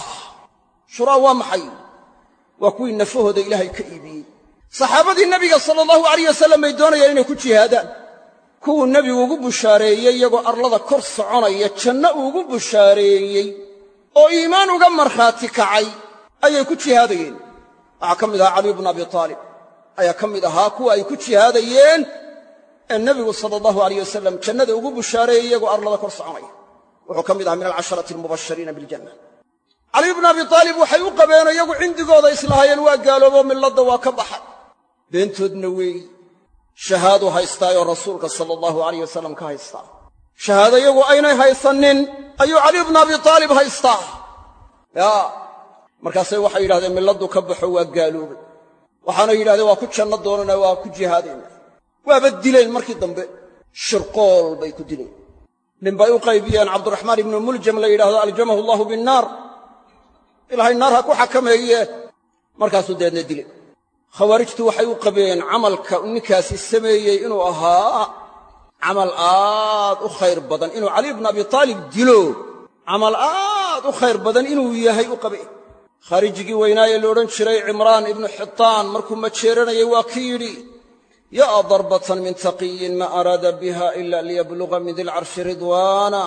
shuraa waa maxay waa kuwii nafahooda ilaahay ka iibiyey saxaabadii nebiga sala allahu alayh wasallam bay doonayaan inay ku jihaadaan kuwuu nebigu ugu bushaareeyey iyagoo arlada kor soconaya janno uugu bushaareeyey oo iimaan uga markhaati kacay ayay ku jihaadayeen. waxaa ka mid ahaa caliy bnu abi aalib ayaa ka mid ahaa kuwa ay ku jihaadayeen ee nebigu sala allahu alayh wasalam jannada ugu bushaareeyey iyagoo arlada kor soconaya. wuxuu ka mid ahaa min alcasharati almubashiriina biljanna. caliy bnu abi aalib waxay u qabeen iyagu cindigooda islahaayeen waa gaaloobo milladda waa ka baxay. beentoodna weeyi. shahaadu haystaayoo rasuulka sala allahu alayh wasalam ka haystaa. shahaado iyagu aynay haysanin ayuu caliy bnu abi aalib haystaa. yaa markaasay waxay yidhahdeen milladdu ka baxo waa gaaloobay. waxaanay yidhahdeen waa ku janno doonana waa ku jihaadayna. waaba dileen markii dambe. shirqool bay ku dileen. nin bay u qaybiyeen cabduraxmaan ibnu muljam la yidhaahdo aljamahu allahu binnaar. ilaahay naar ha ku xakameeye. markaasuu deedna dile. khawaarijtu waxay u qabeen camalka ninkaasi sameeyey inuu ahaa camal aad u khayr badan. inuu caliy bnu abi aalib dilo camal aad u khayr badan inuu yahay u qabeen. khaarijigii weynaaye la odhan jiray cimraan ibnu xitaan markuu majeeranayay waa kii yidhi yaa darbatan min taqiyin ma araada biha ila liyabluga min dilcarshi ridwaana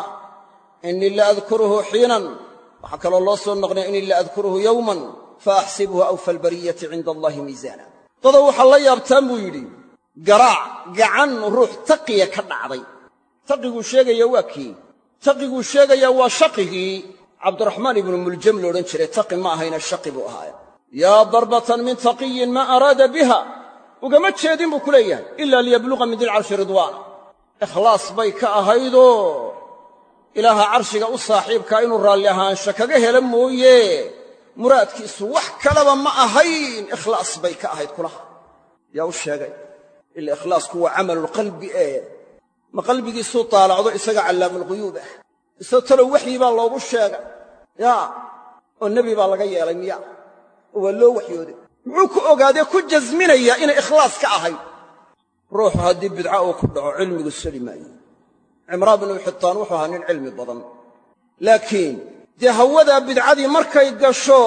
inii la adkuruhu xiinan. waxaa kaloo loo soo noqnay inii la adkuruhu yowman faaxsibuhu awfa albariyati cinda allahi miisaana. dadow waxaa la yaabtaan buu yidhi garaac gacan ruux taqiya ka dhacday. taqiguu sheegaya waa kii taqiguu sheegayaa waa shaqigii cabdiraxmaan ibnu muljam la odhan jiray. taqi ma ahayna shaqi buu ahaaya. yaa darbatan min taqiyin maa araada biha ugama jeedin buu ku leeyahay ilaa liyabluga min dilcarshi ridwaana. ikhlaas bay ka ahaydoo ilaaha carshiga u saaxiibkaa inuu raalli ahaansha kaga hela mooye muraadkiisu wax kalaba ma ahayn. ikhlaas bay ka ahayd kulaha. yaa u sheegay ila ikhlaasku waa camalulqalbi ma qalbigiisuu taalacdo isaga callaamulghuyuub ah. isagoo talow waxyi baa loogu sheegay yaa oo nebi baa laga yeelay miya oo waa loo waxyooday. muxuu ku ogaadee ku jasminayaa inay ikhlaas ka ahayd. ruuxu haddii bidca uu ku dhaco cilmigu sali maayo. cimraan binu xitaan wuxuu ahaa nin cilmi badan. laakiin dee hawadaa bidcadii markay gasho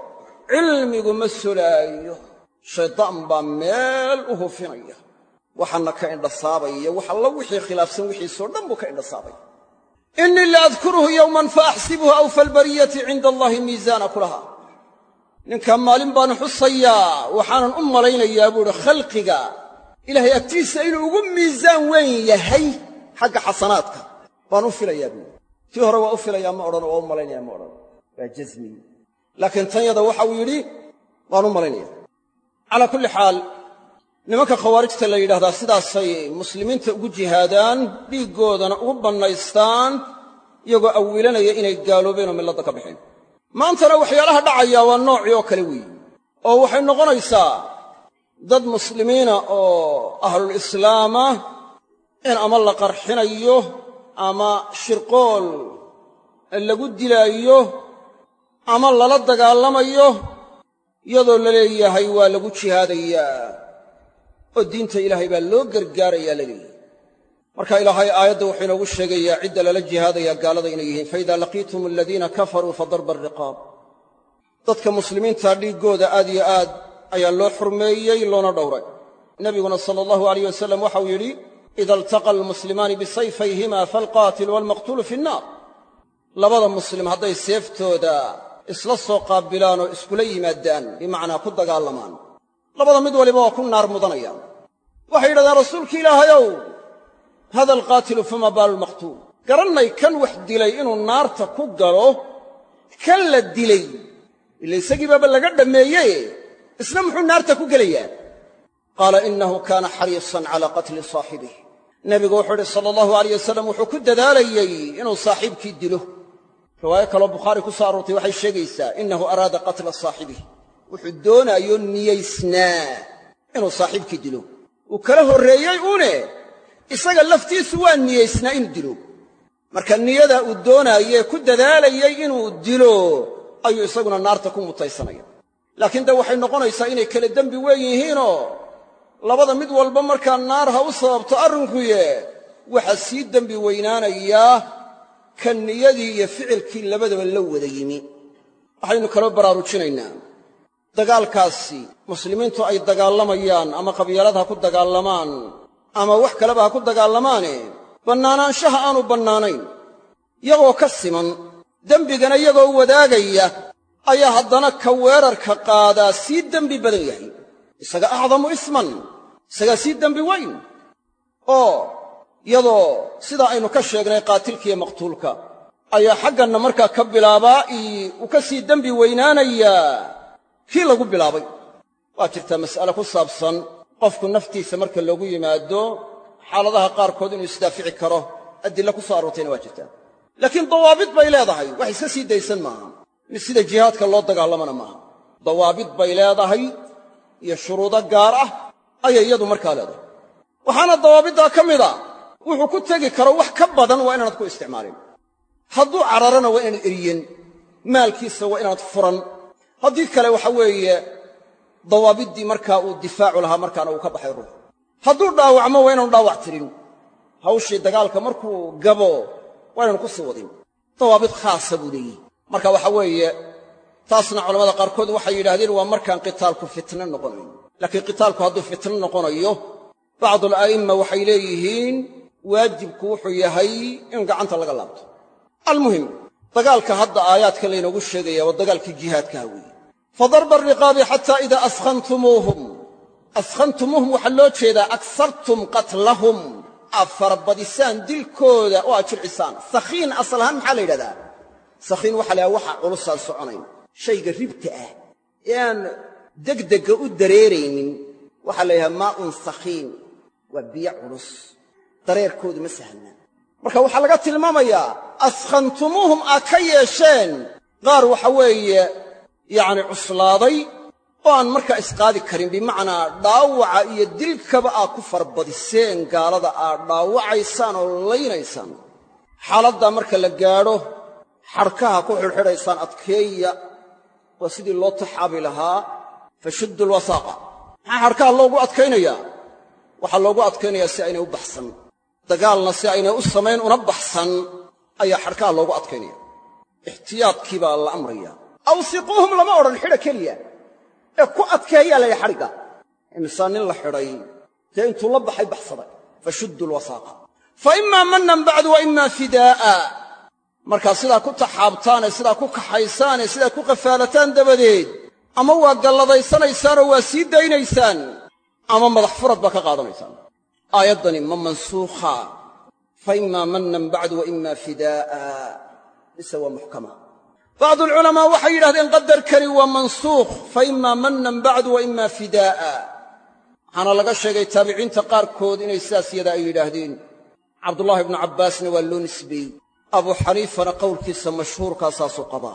cilmigu ma solaayo. shaydaan baa meel u hufinaya. waxaana ka indhasaabaya wax alla wixii khilaafsan wixiisoo dhan buu ka indhasaabaya. inii la adkuruhu yowman faaxsibuhu awfa albariyati cinda allahi miisaana kulaha. ninkaa maalin baan xusayaa waxaanan u malaynayaa buuhi khalqiga ilaahay agtiisa inuu ugu miisaan weyn yahay xagga xasanaadka baan u filayaa buuhi. tii hore waa u filayaa ma odhan oo waa u malaynayaa ma odhan. waa jasmi. laakiin tanyada waxa uu yidhi waan u malaynaya. calaa kulli xaal nimanka khawaarijta la yidhahdaa sidaasay muslimiinta ugu jihaadaan dhiiggoodana ugu bannaystaan iyagoo awilanaya inay gaaloobeen oo milladda ka baxeen. maantana waxyaalaha dhacaya waa noocii oo kale weeye oo waxay noqonaysaa dad muslimiina oo ahlul islaama in ama la qarxinayo ama shirqool lagu dilaayo ama lala dagaalamayo iyadoo la leeyahay waa lagu jihaadayaa oo diinta ilaahay baa loo gargaarayaa la leeyahay. marka ilaahay aayadda wuxuu inoogu sheegayaa cidda lala jihaadayaa gaalada inay yihiin faidaa laqiitum aladiina kafaruu fadarba alriqaab. dadka muslimiinta dhiiggooda aad iyo aad ayaa loo xurmeeyey loona dhowray. nebiguna sala allahu alayh wasalam waxau yidhi ida altaqa almuslimaani bisayfayhima faalqaatilu waalmaqtuulu fi nnaar. labada muslim hadday seeftooda isla soo qaabilaan oo iskula yimaadaan bimacnaa ku dagaalamaan labada mid waliba waa ku naar mudanayaan. waxay yidhahdaan rasuulki ilaahayow hada alqaatilu fama baalu lmaqtuul. garannay kan wax dilay inuu naarta ku galo kan la dilay ila isagii baaba laga dhammeeyey isna muxuu naarta ku gelayaa. qaala innahu kaana xariisan calaa qatli saaxibih. nebigu wuxuu idhi sala allahu alayh wasalam wuxuu ku dadaalayey inuu saaxiibkii dilo. riwaayo kaloo bukhaari ku soo aroortay waxay sheegaysaa innahu araada qatla saaxibih. wuxuu doonaayo niyaysnaa inuu saaxiibkii dilo. uu kala horreeyey uune isaga laftiisu waa niyaysnaa inuu dilo. marka niyadaa uu doonaayee ku dadaalayey inuu dilo ayuu isaguna naarta ku mutaysanaya. laakiin de waxay noqonaysaa inay kala dembi weyn yihiinoo labada mid walba markaa naar ha u sababto arrinkuye waxaa sii dembi weynaanayaa ka niyadii iyo ficilkii labadaba la wada yimi. waxaynu kaloo baraarujinaynaa dagaalkaasi muslimiintu ay dagaalamayaan ama qabyaalad ha ku dagaalamaan ama wax kaleba ha ku dagaalamaane bannaanaanshaha aanu bannaanayn iyagoo ka siman dembigana iyagoo wadaagaya ayaa haddana ka weerarka qaadaa sii dembi badan yahay. isaga acdamu isman, isagaa sii dembi weyn. oo iyadoo sidaa aynu ka sheegnay qaatilkiiyo maqtuulka ayaa xagganna markaa ka bilaabaa uu ka sii dembi weynaanayaa kii lagu bilaabay. waa jirtaa mas'ale ku saabsan qofku naftiisa marka loogu yimaado xaaladaha qaarkood inuu isdaafici karo, adilla ku soo aroortayna waa jirtaa. laakiin dawaabid bay leedahay, wax iska sii daysan maaha. mid sida jihaadka loo dagaalamana maaha. dawaabid bay leedahay iyo shuruudo gaar ah ayay iyadu markaa leedahay. waxaana dawaabiddaa ka mida wuxuu ku tegi karo wax ka badan waa inaanad ku isticmaalin. hadduu cararana waa inaanad eriyen, maalkiisa waa inaanad furan. haddii kale waxa weeye dawaabiddii markaa uu difaacu lahaa markaana uu ka baxay ruux. hadduu dhaawacmo waa inaanu dhaawac tirin. hawshii dagaalka markuu gabo waa inaanu ku sii wadin. dawaabid khaasa buu leeyihi. marka waxa weeye taasna culammada qaarkood waxay yidhaahdeen waa markaan qitaalku fitno noqonayn. laakiin qitaalku hadduu fitno noqonayo bacdul a'imma waxay leeyihiin waajibku wuxuu yahay in gacanta laga laabto. almuhim, dagaalka hadda aayaadka laynoogu sheegaya waa dagaalkii jihaadkaa weeye. fadarba ariqaabi xataa idaa askhantumuuhum. askhantumuuhum waxaa loo jeedaa agsartum qatlahum, aad farabadisaan dilkooda oo aad jilcisaan. sakhiin asal ahaan maxaa la yidhahdaa? sakhiin waxa la yhaha waxa culusaan soconayn, shayga ribta ah ee aan degdegga u dareeraynin waxaa la yidhaha maa'un sakhiin, waa biyo culus, dareerkoodu ma sahlna. marka waxaa laga tilmaamayaa askhantumuuhum aad ka yeesheen qaar waxa weeye yacni cuslaaday oo aan markaa isqaadi karin, bimacnaa dhaawaca iyo dilkaba aad ku farbadiseen, gaalada aad dhaawacaysaan oo laynaysaan. xaaladdaa marka la gaadho xadhkaha ku xidhxidhaysaan adkeeya, waa sidii loo taxaabi lahaa. fashuddu lwasaaqa. maxaa xadhkaha loogu adkaynayaa? waxaa loogu adkaynayaa si aynay u baxsan, dagaalna si aynay u samayn una baxsan ayaa xadhkaha loogu adkaynaya. ixtiyaadkii baa la amraya. awsiquuhum lama odhan xidha keliya ee ku adkeeyaa la yidhi xadhigga. imisaa nin la xidhay dee intuu la baxay baxsaday. fashuddu lwasaaqa. fa imaa mannan bacdu wa imaa fidaa'a. markaad sidaa ku taxaabtaanee sidaa ku kaxaysaanee sidaa ku qafaalataan dabadeed ama waa galladaysanaysaanoo waa sii daynaysaan ama madax furad baa ka qaadanaysaan. aayaddani ma mansuukha? fa imaa mannan bacdu wa imaa fidaa'a mise waa muxkama? bacdu alculamaa waxay yidhahdeen qadarkani waa mansuukh, fa imaa mannan bacdu wa imaa fidaa'a. waxaana laga sheegay taabiciinta qaarkood inay sidaas yada ay yidhaahdeen. cabdullaahi ibnu cabbaasna waa loo nisbeeyey. abu xaniifana qowlkiisa mashhuurkaa saasuu qabaa.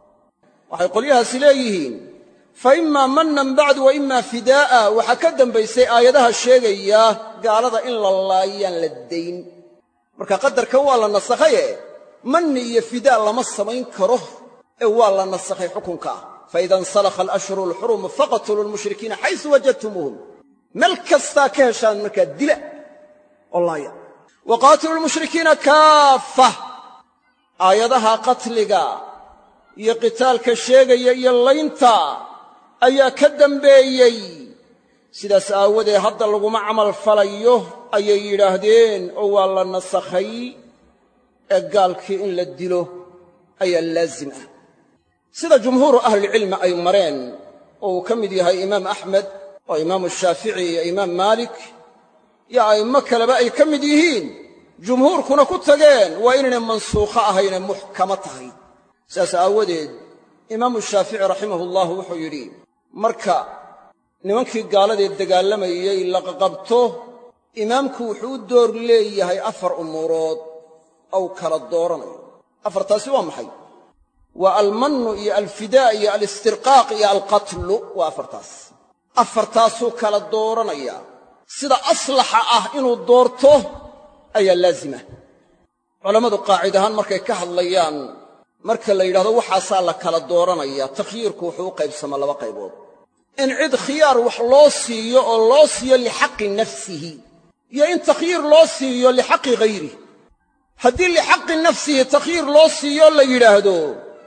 waxay qolyahaasi leeyihiin fa imaa mannan bacdu wa imaa fidaa'a waxaa ka dambaysay aayadaha sheegaya gaalada in la laayaan la dayn. marka qadarkan waa la nasakhaye manni iyo fidaa lama samayn karo ee waa la nasakhay xukunka ah. faida insalakha alashhuru alxurumu faqtuluu lmushrikiina xaysu wajadtumuuhum. meel kastaa ka heshaan markaa dila oo laaya. wa qaatiluu lmushrikiina kaaffa. aayadaha qatliga iyo qitaalka sheegaya iyo laynta ayaa ka dambeeyey. sidaas aawadeed hadda laguma camal falayo ayay yidhaahdeen oo waa la nasakhay ee gaalkii in la dilo ayaa laazim ah. sida jumhuuru ahlilcilmi ay mareen oo uu ka mid yahay imaam axmed oo imaamu shaafici iyo imaam maalik iyo a'immo kaleba ay ka mid yihiin, jumhuurkuna ku tageen waa inaynay mansuukho ahayne muxkamo tahay. sidaas aawadeed imaamu shaafici raximahullahu wuxuu yidhi marka nimankii gaaladee dagaalamayey laqaqabto, imaamku wuxuu u door leeyahay 4 umuurood ou kala dooranayo. afartaasi waa maxay? waa almannu iyo alfidaa iyo alistirqaaq iyo alqatlu. waa afartaas. afartaasuu kala dooranayaa. sida aslaxa ah inuu doorto ayaa laazima. culammadu qaacid ahaan markay ka hadlayaan, marka la yidhahdo waxaasaa la kala dooranaya, takhyiirku wuxuu u qaybsamaa 2 qaybood. in cid khiyaar wax loo siiyo oo loo siiyo lixaqi nafsihi, iyo in takhyiir loo siiyo lixaqi hayrih. haddii lixaqi nafsihi takhyiir loo siiyo la yidhaahdo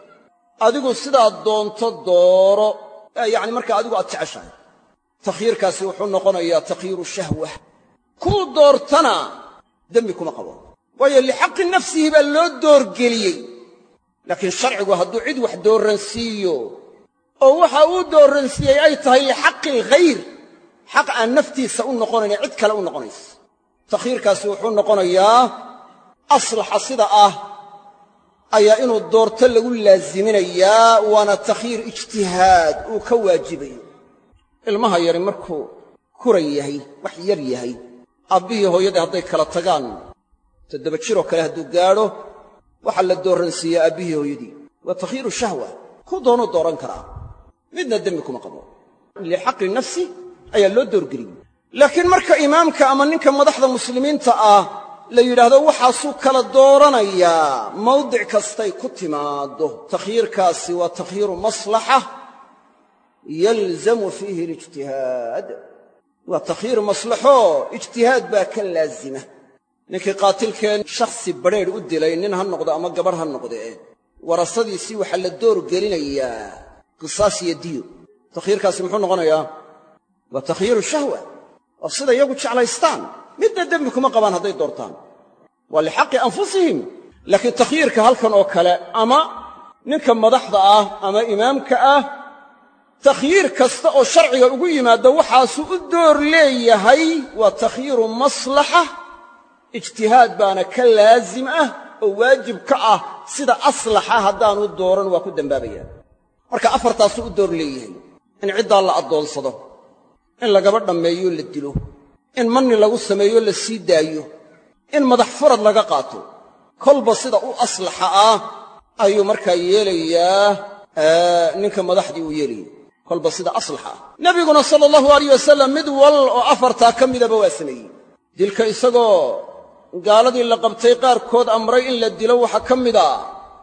adigu sidaad doonto dooro, yacni markaa adigu aad jeceshahay, takhyiirkaasi wuxuu noqonayaa takhyiiru shahwa. kuu doortana dembi kuma qabo, waayo lixaqi nafsihi baa loo doorgeliyey. laakiin sharcigu hadduu cid wax dooransiiyo oo waxa uu dooransiiyey ay tahay lixaqi alghayr, xaq aan naftiisa u noqonayn cid kale u noqonaysa, takhyiirkaasi wuxuu noqonayaa aslaxa sida ah ayaa inuu doorto lagu laaziminayaa, waana takhyiir ijtihaad uu ka waajibayo. ilmaha yari markuu kuran yahay, wax yar yahay, aabbihii hooyadii hadday kala tagaan 7 jiroo kale hadduu gaadho waxaa la dooransiiyaa aabbihii hooyadii. waa takhyiiru shahwa, ku doonuu dooran karaa, midna dembi kuma qabo. lixaqi nafsi ayaa loo doorgeliyey. laakiin marka imaamka ama ninka madaxda muslimiinta ah la yidhaahdo waxaasuu kala dooranayaa mawdic kastay ku timaaddo, takhyiirkaasi waa takhyiiru maslaxa yalzamu fiihi alijtihaad. waa takhyiir maslaxo ijtihaad baa ka laazima. ninkii qaatilkeen shakhsi badrheedh u dilay, nin ha noqdo ama gabadh ha noqdee, warasadiisii waxaa la doorgelinayaa qisaas iyo diyo. takhyiirkaasi muxuu noqonayaa? waa takhyiiru shahwa, oo sida iyagu jeclaystaan, midna dembi kuma qabaan hadday doortaan, waa lixaqi anfusihim. laakiin takhyiirka halkan oo kale, ama ninka madaxda ah ama imaamka ah, takhyiir kasta oo sharciga ugu yimaado waxaasuu u door leeyahay, waa takhyiiru maslaxa, ijtihaad baana ka laazim ah oo waajib ka ah. sida aslaxa haddaanu dooran waa ku dembaabayaa. marka afartaasuu u door leeyahay: in ciddaa la addoonsado, in lagaba dhammeeyo la dilo, in manni lagu sameeyo la sii daayo, in madax furad laga qaato. kolba sida u aslaxa ah ayuu markaa yeelayaa ninka madaxdii uu yeelaya, kolba sida aslaxa ah. nebiguna sala allahu alayh wasalam mid wal oo afartaa ka midaba waa sameeyey. dilka isagoo gaaladii la qabtay qaarkood amray in la dilo waxaa ka mid a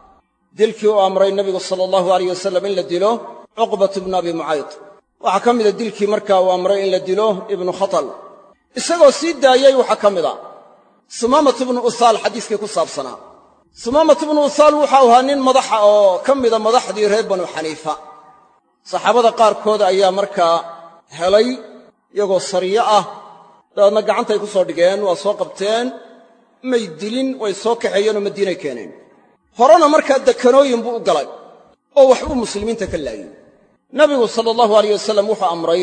dilkii uu amray nebigu sala allahu alayh wasalam in la dilo cuqbatu bnu abi mucayd. waxaa ka mida dilkii markaa uu amray in la dilo ibnu khatal. isagoo sii daayey waxaa ka mid a sumaamatu bnu usaal, xadiiskii ku saabsanaa. sumaamatu bnu usaal wuxuu ahaa nin madaxa oo ka mida madaxdii reer banu xaniifa. saxaabada qaarkood ayaa markaa helay iyagoo sariyo ah, dabeedna gacantay ku soo dhigeen, waa soo qabteen, may dilin, way soo kaxeeyeenoo madiinay keeneen. horena markaa dekanooyin buu u galay oo waxbuu muslimiinta ka laayey. nabigu sala allahu alayh wasalam wuxuu amray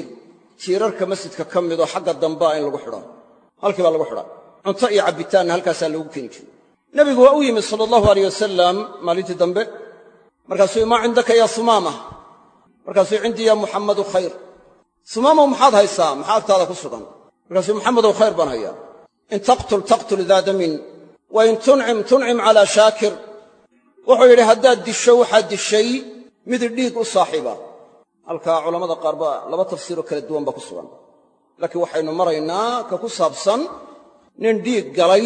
tiirarka masjidka ka midoo xagga dambaa in lagu xidho. halkii baa lagu xidha. cunto iyo cabbitaanna halkaasaa loogu keeni jiray. nebigu waa u yimid sala allahu alayh wasalam maalintii dambe, markaasuu maa cindaka yaa sumaama, markaasuu cindii yaa muxammadu khayr. sumaamow maxaad haysaa, maxaa agtaada ku sugan? markaasuu muxammadow khayr baan hayaa. in taqtul taqtul daa damin, wa in tuncim tuncim calaa shaakir. wuxuu yidhi haddaad disho waxaad dishay mid dhiig u saaxiiba. halkaa culammada qaar baa 2 tafsiiroo kala duwan baa ku sugan, laakiin waxaynu maraynaa ka ku saabsan nin dhiig galay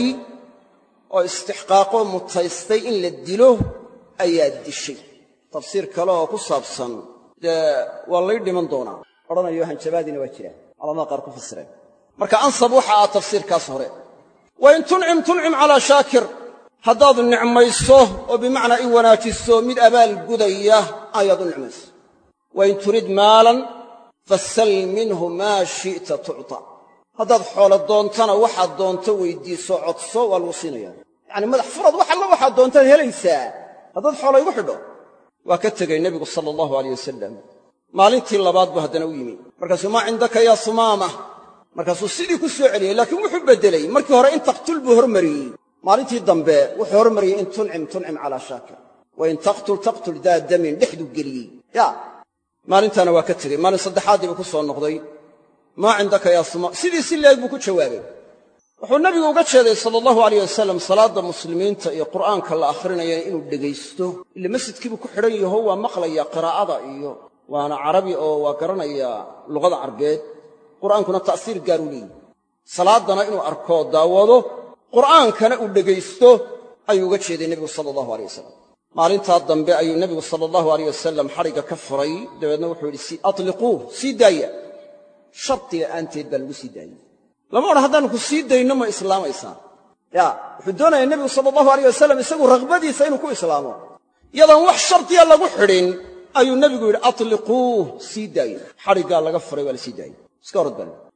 oo istixqaaqoo mutaystay in la dilo ayaa dishay. tafsiir kale oo ku saabsan dee waa lay dhiman doonaa odhanayo hanjabaadiina waa jiraan, culamada qaar ku fasireen. marka ansab waxa ah tafsiirkaas hore. wa in tuncim tuncim calaa shaakir, haddaad nicmayso oo bimacnaa i wanaajiso mid abaal gudaya ayaad u nicmayso. wa in turid maalan fasal minhu maa shi'ta tucta. haddaad xoolo doontana waxaad doonto weyddiiso, codso, waa lagu siinaya. yacni madax furad wax alla waxaad doontaad helaysaa haddaad xoolo igu xidho. waa ka tegey nebigu sala allahu alayh wasalam. maalintii labaad buu haddana u yimi, markaasuu maa cindaka yaa sumaama, markaasuu sidii ku soo celiyey, laakiin wuxuu beddeley. markii hore in taqtul buu hormariyey, maalintii dambe wuxuu hormariyey in tuncim tuncim calaa shaakir. wa in taqtul taqtul daa damin, dhexduu geliyey. maalintaana waa ka tegey. maalin saddexaaddii buu ku soo noqday, maa cindaka yaa sumaama, sidii si leeg buu ku jawaabay. wuxuu nabigu uga jeeday sala allahu alayh wasalam salaadda muslimiinta iyo qur'aanka la akhrinaya inuu dhegaysto. ila masjidkiibuu ku xidhan yaho waa maqlaya qiraa'ada iyo waana carabi oo waa garanayaa luqada carbeed. qur'aankuna ta'siir gaaruu leeyihi. salaaddana inuu arko daawado, qur'aankana uu dhegaysto ayuu uga jeeday nebigu sala allahu alayh wasalam. maalintaa dambe ayuu nebigu sala allahu alayh wasalam xadhigga ka furay, dabeedna wuxuu yidhi atliquuh, sii daaya. shardiga aanteed baa lagu sii daayey. lama odhan haddaannu ku sii dayno ma islaamaysaa. wuxuu doonayaa nebigu sala allahu alayh wasalam isagu ragbadiisa inuu ku islaamo. yadaan wax shardiya lagu xidhin ayuu nebigu yidhi atliquuh, sii daaye. xadhiggaa laga furay waa la sii daayey. iska orod baa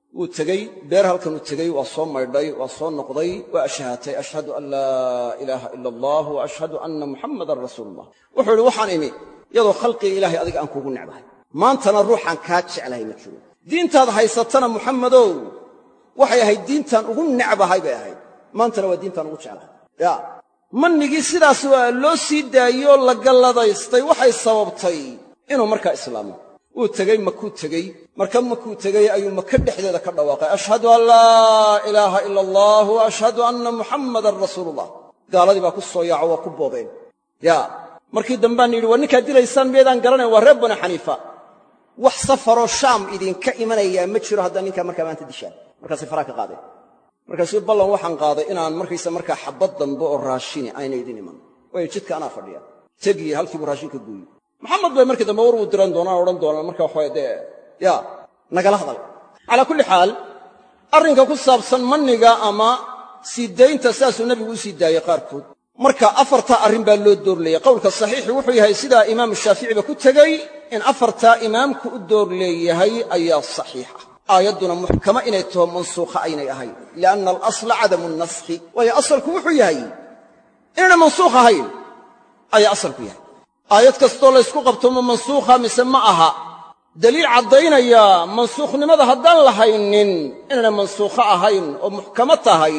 wuu tegey beer halkan uu tegey waa soo maydhay waa soo noqday waa ashhaatay ashhadu an laa ilaaha ila allah wa ashhadu anna muxammadan rasuulullah wuxuu idhi waxaan imi iyadoo khalqiga ilaahay adiga aan kuugu necbahay maantana ruuxaan kaa jeclahay ma jiro diintaad haysatana muxammadow waxay ahayd diintaan ugu necbahay bay ahayd maantana waa diintaan ugu jeclahay ya mannigii sidaas waa loo sii daayoo la galladaystay waxay sababtay inuu markaa islaamo wuu tegey makuu tegey marka makuu tegey ayuu maka dhexdeeda ka dhawaaqay ashhadu an laa ilaaha ila allah wa ashhadu anna muxammadan rasuulullah gaaladii baa ku soo yaaco waa ku boobeen ya markii dambaan yidhi war ninkaad dilaysaan miyaydaan garanayn waa reer bani xaniifa wax safaroo shaam idinka imanayaa ma jiro haddaa ninkaa markaa maanta dishaan markaasay faraa ka qaadeen markaasuu ballan waxaan qaaday inaan markaysa markaa xabbad dambe oo raashini ayna idin iman waayo jidka anaa fadhiya tegiye halkiibuu raashin ka gooyey maxamed bay markii dambe war uu diran doonaan odhan doonaan marka waxaway dee ya nagala hadal calaa kulli xaal arrinka ku saabsan manniga ama sii daynta sidaasuu nebigu u sii daayey qaarkood marka afartaa arrin baa loo doorleeyey qowlka saxiixi wuxuu yahay sidaa imaamu shaaficiba ku tegey in afartaa imaamku u door leeyahay ayaa saxiixa aayadduna muxkama inay taho mansuukha aynay ahayn lianna alasla cadamu naskhi waayo asalku wuxuu yahay inayna mansuukh ahayn ayaa asalku yahay aayad kastoo laysku qabto ma mansuukha mise ma aha daliil caddaynaya mansuukhnimada haddaan lahaynin inayna mansuukho ahayn oo muxkamo tahay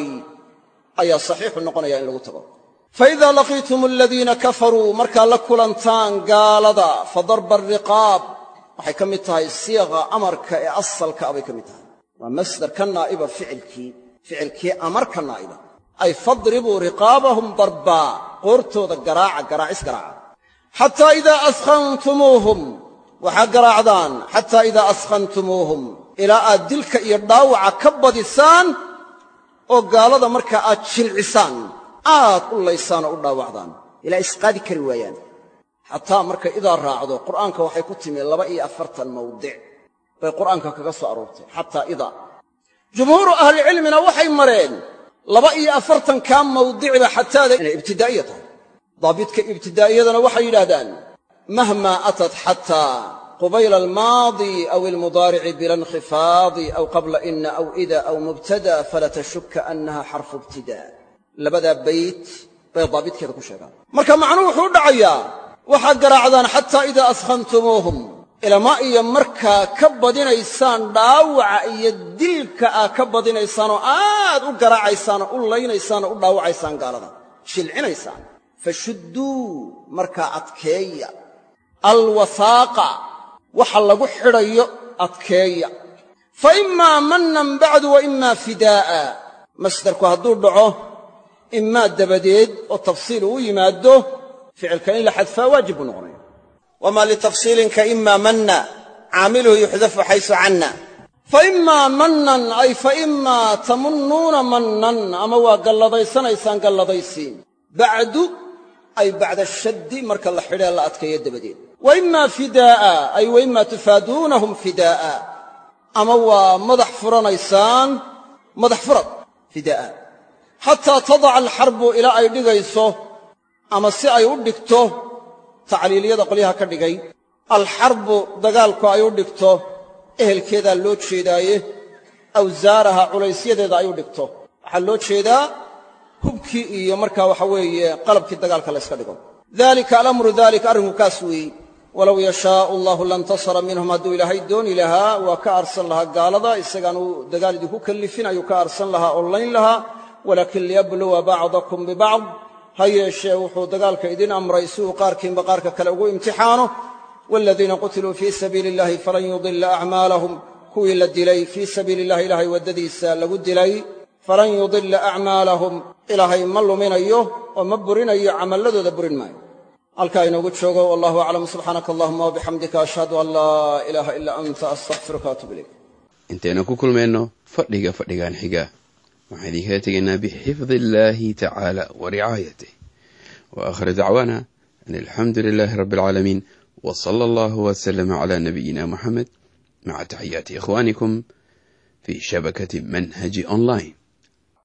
ayaa saxiixu noqonaya in lagu tago faidaa laqiitum aladiina kafaruu markaa la kulantaan gaalada fadarba ariqaab waxay ka mid tahay siiqa amarka ee asalka abay ka mid tahay waa masdar ka naa'iba ficilkii amar ka naa'iba ay fadribuu riqaabahum darbaa qoortooda garaacis garaaca xataa idaa askhantumuuhum waxaa garaacdaan xataa idaa askhantumuuhum ilaa aad dilka iyo dhaawaca ka badisaan oo gaalada markaa aad jilcisaan aad u laysaan oo u dhaawacdaan ilaa isqaadi kari waayaan xataa marka idaa raacdo qur'aanka waxay ku timi 42 mawdic bay qur'aanka kaga soo aroortay xataa idaa jumhuuru ahlicilmina waxay mareen 42kaa mawdicba xataada inay ibtidaa'iya tahay daabidka ibtidaa'iyadana waxay yidhaahdaan mahmaa atat xataa qubayla almaadi aw almudaarici bila inkhifaadi aw qabla ina aw ida aw mubtada fala tashukka annaha xarfu ibtidaa labadaa bayt bay daabidkeeda ku sheegaan marka macnuhu wuxuu u dhacayaa waxaad garaacdaan xataa idaa askhantumuuhum ilama iyo markaa ka badinaysaan dhaawaca iyo dilka aad ka badinaysaan oo aad u garaacaysaan oo u laynaysaan oo u dhaawacaysaan gaalada shilcinaysaan fashudduu markaa adkeeya alwasaaqa waxa lagu xidhayo adkeeya fa imaa mannan bacdu wa imaa fidaa'a masdarku hadduu dhaco imaa dabadeed oo tafsiil uu yimaado ficilka in la xadfaa waajib buu noqonaya wamaa litafsiilin ka imaa manna caamiluhu yuxdafu xaysu canna fa imaa mannan ay fa imaa tamunnuuna mannan ama waa galladaysanaysaan galladaysiin bacdu ay bacda shaddi marka la xidhee la adkeeyo dabadeed wa imaa fidaa'a ay wa imaa tufaaduunahum fidaa'a ama waa madax furanaysaan madax furad fidaa'a xataa tadaca alxarbu ilaa ay dhigayso ama si ay u dhigto tacliiliyada qolyaha ka dhigay alxarbu dagaalku ay u dhigto ehelkeedaa loo jeedaaye awsaaraha culaysyadeeda ay u dhigto waxaa loo jeedaa hubkii iyo markaa waxa weeye qalabkii dagaalka la yska dhigo dalika alamru daalika arrinku kaas weeyi walow yashaa'u allahu lantasara minhum hadduu ilaahay dooni lahaa waa ka aarsan lahaa gaalada isagaanu dagaal idinku kallifin ayuu ka aarsan lahaa oo layn lahaa walaakin liyabluwa bacdakum bibacd ha yeeshee wuxuu dagaalka idin amray si uu qaarkiinba qaarka kale ugu imtixaano waaladiina qutiluu fii sabiili illahi falan yudilla acmaalahum kuwii la dilay fii sabiili illahi ilaahay waddadiisa lagu dilay falan yudilla acmaalahum ilaahay ma luminayo oo ma burinayo camalladooda burin maayo halkaa inoogu joogo wallahu aclam subxaanaka allahuma wabixamdika ashhadu an laa ilaaha ilaa anta astaqfiruka waatuub ilayk intaynu ku kulmayno fadhigaan xiga waxaan idinkaga tegaynaa bixifdi illaahi tacaala wa ricaayatih wa aakhir dacwaana an alxamdu lilaahi rabbi alcaalamiin wa sala allahu wasalama calaa nabiyina muxamed maca taxiyaati ikhwaanikum fii shabakati manhaji online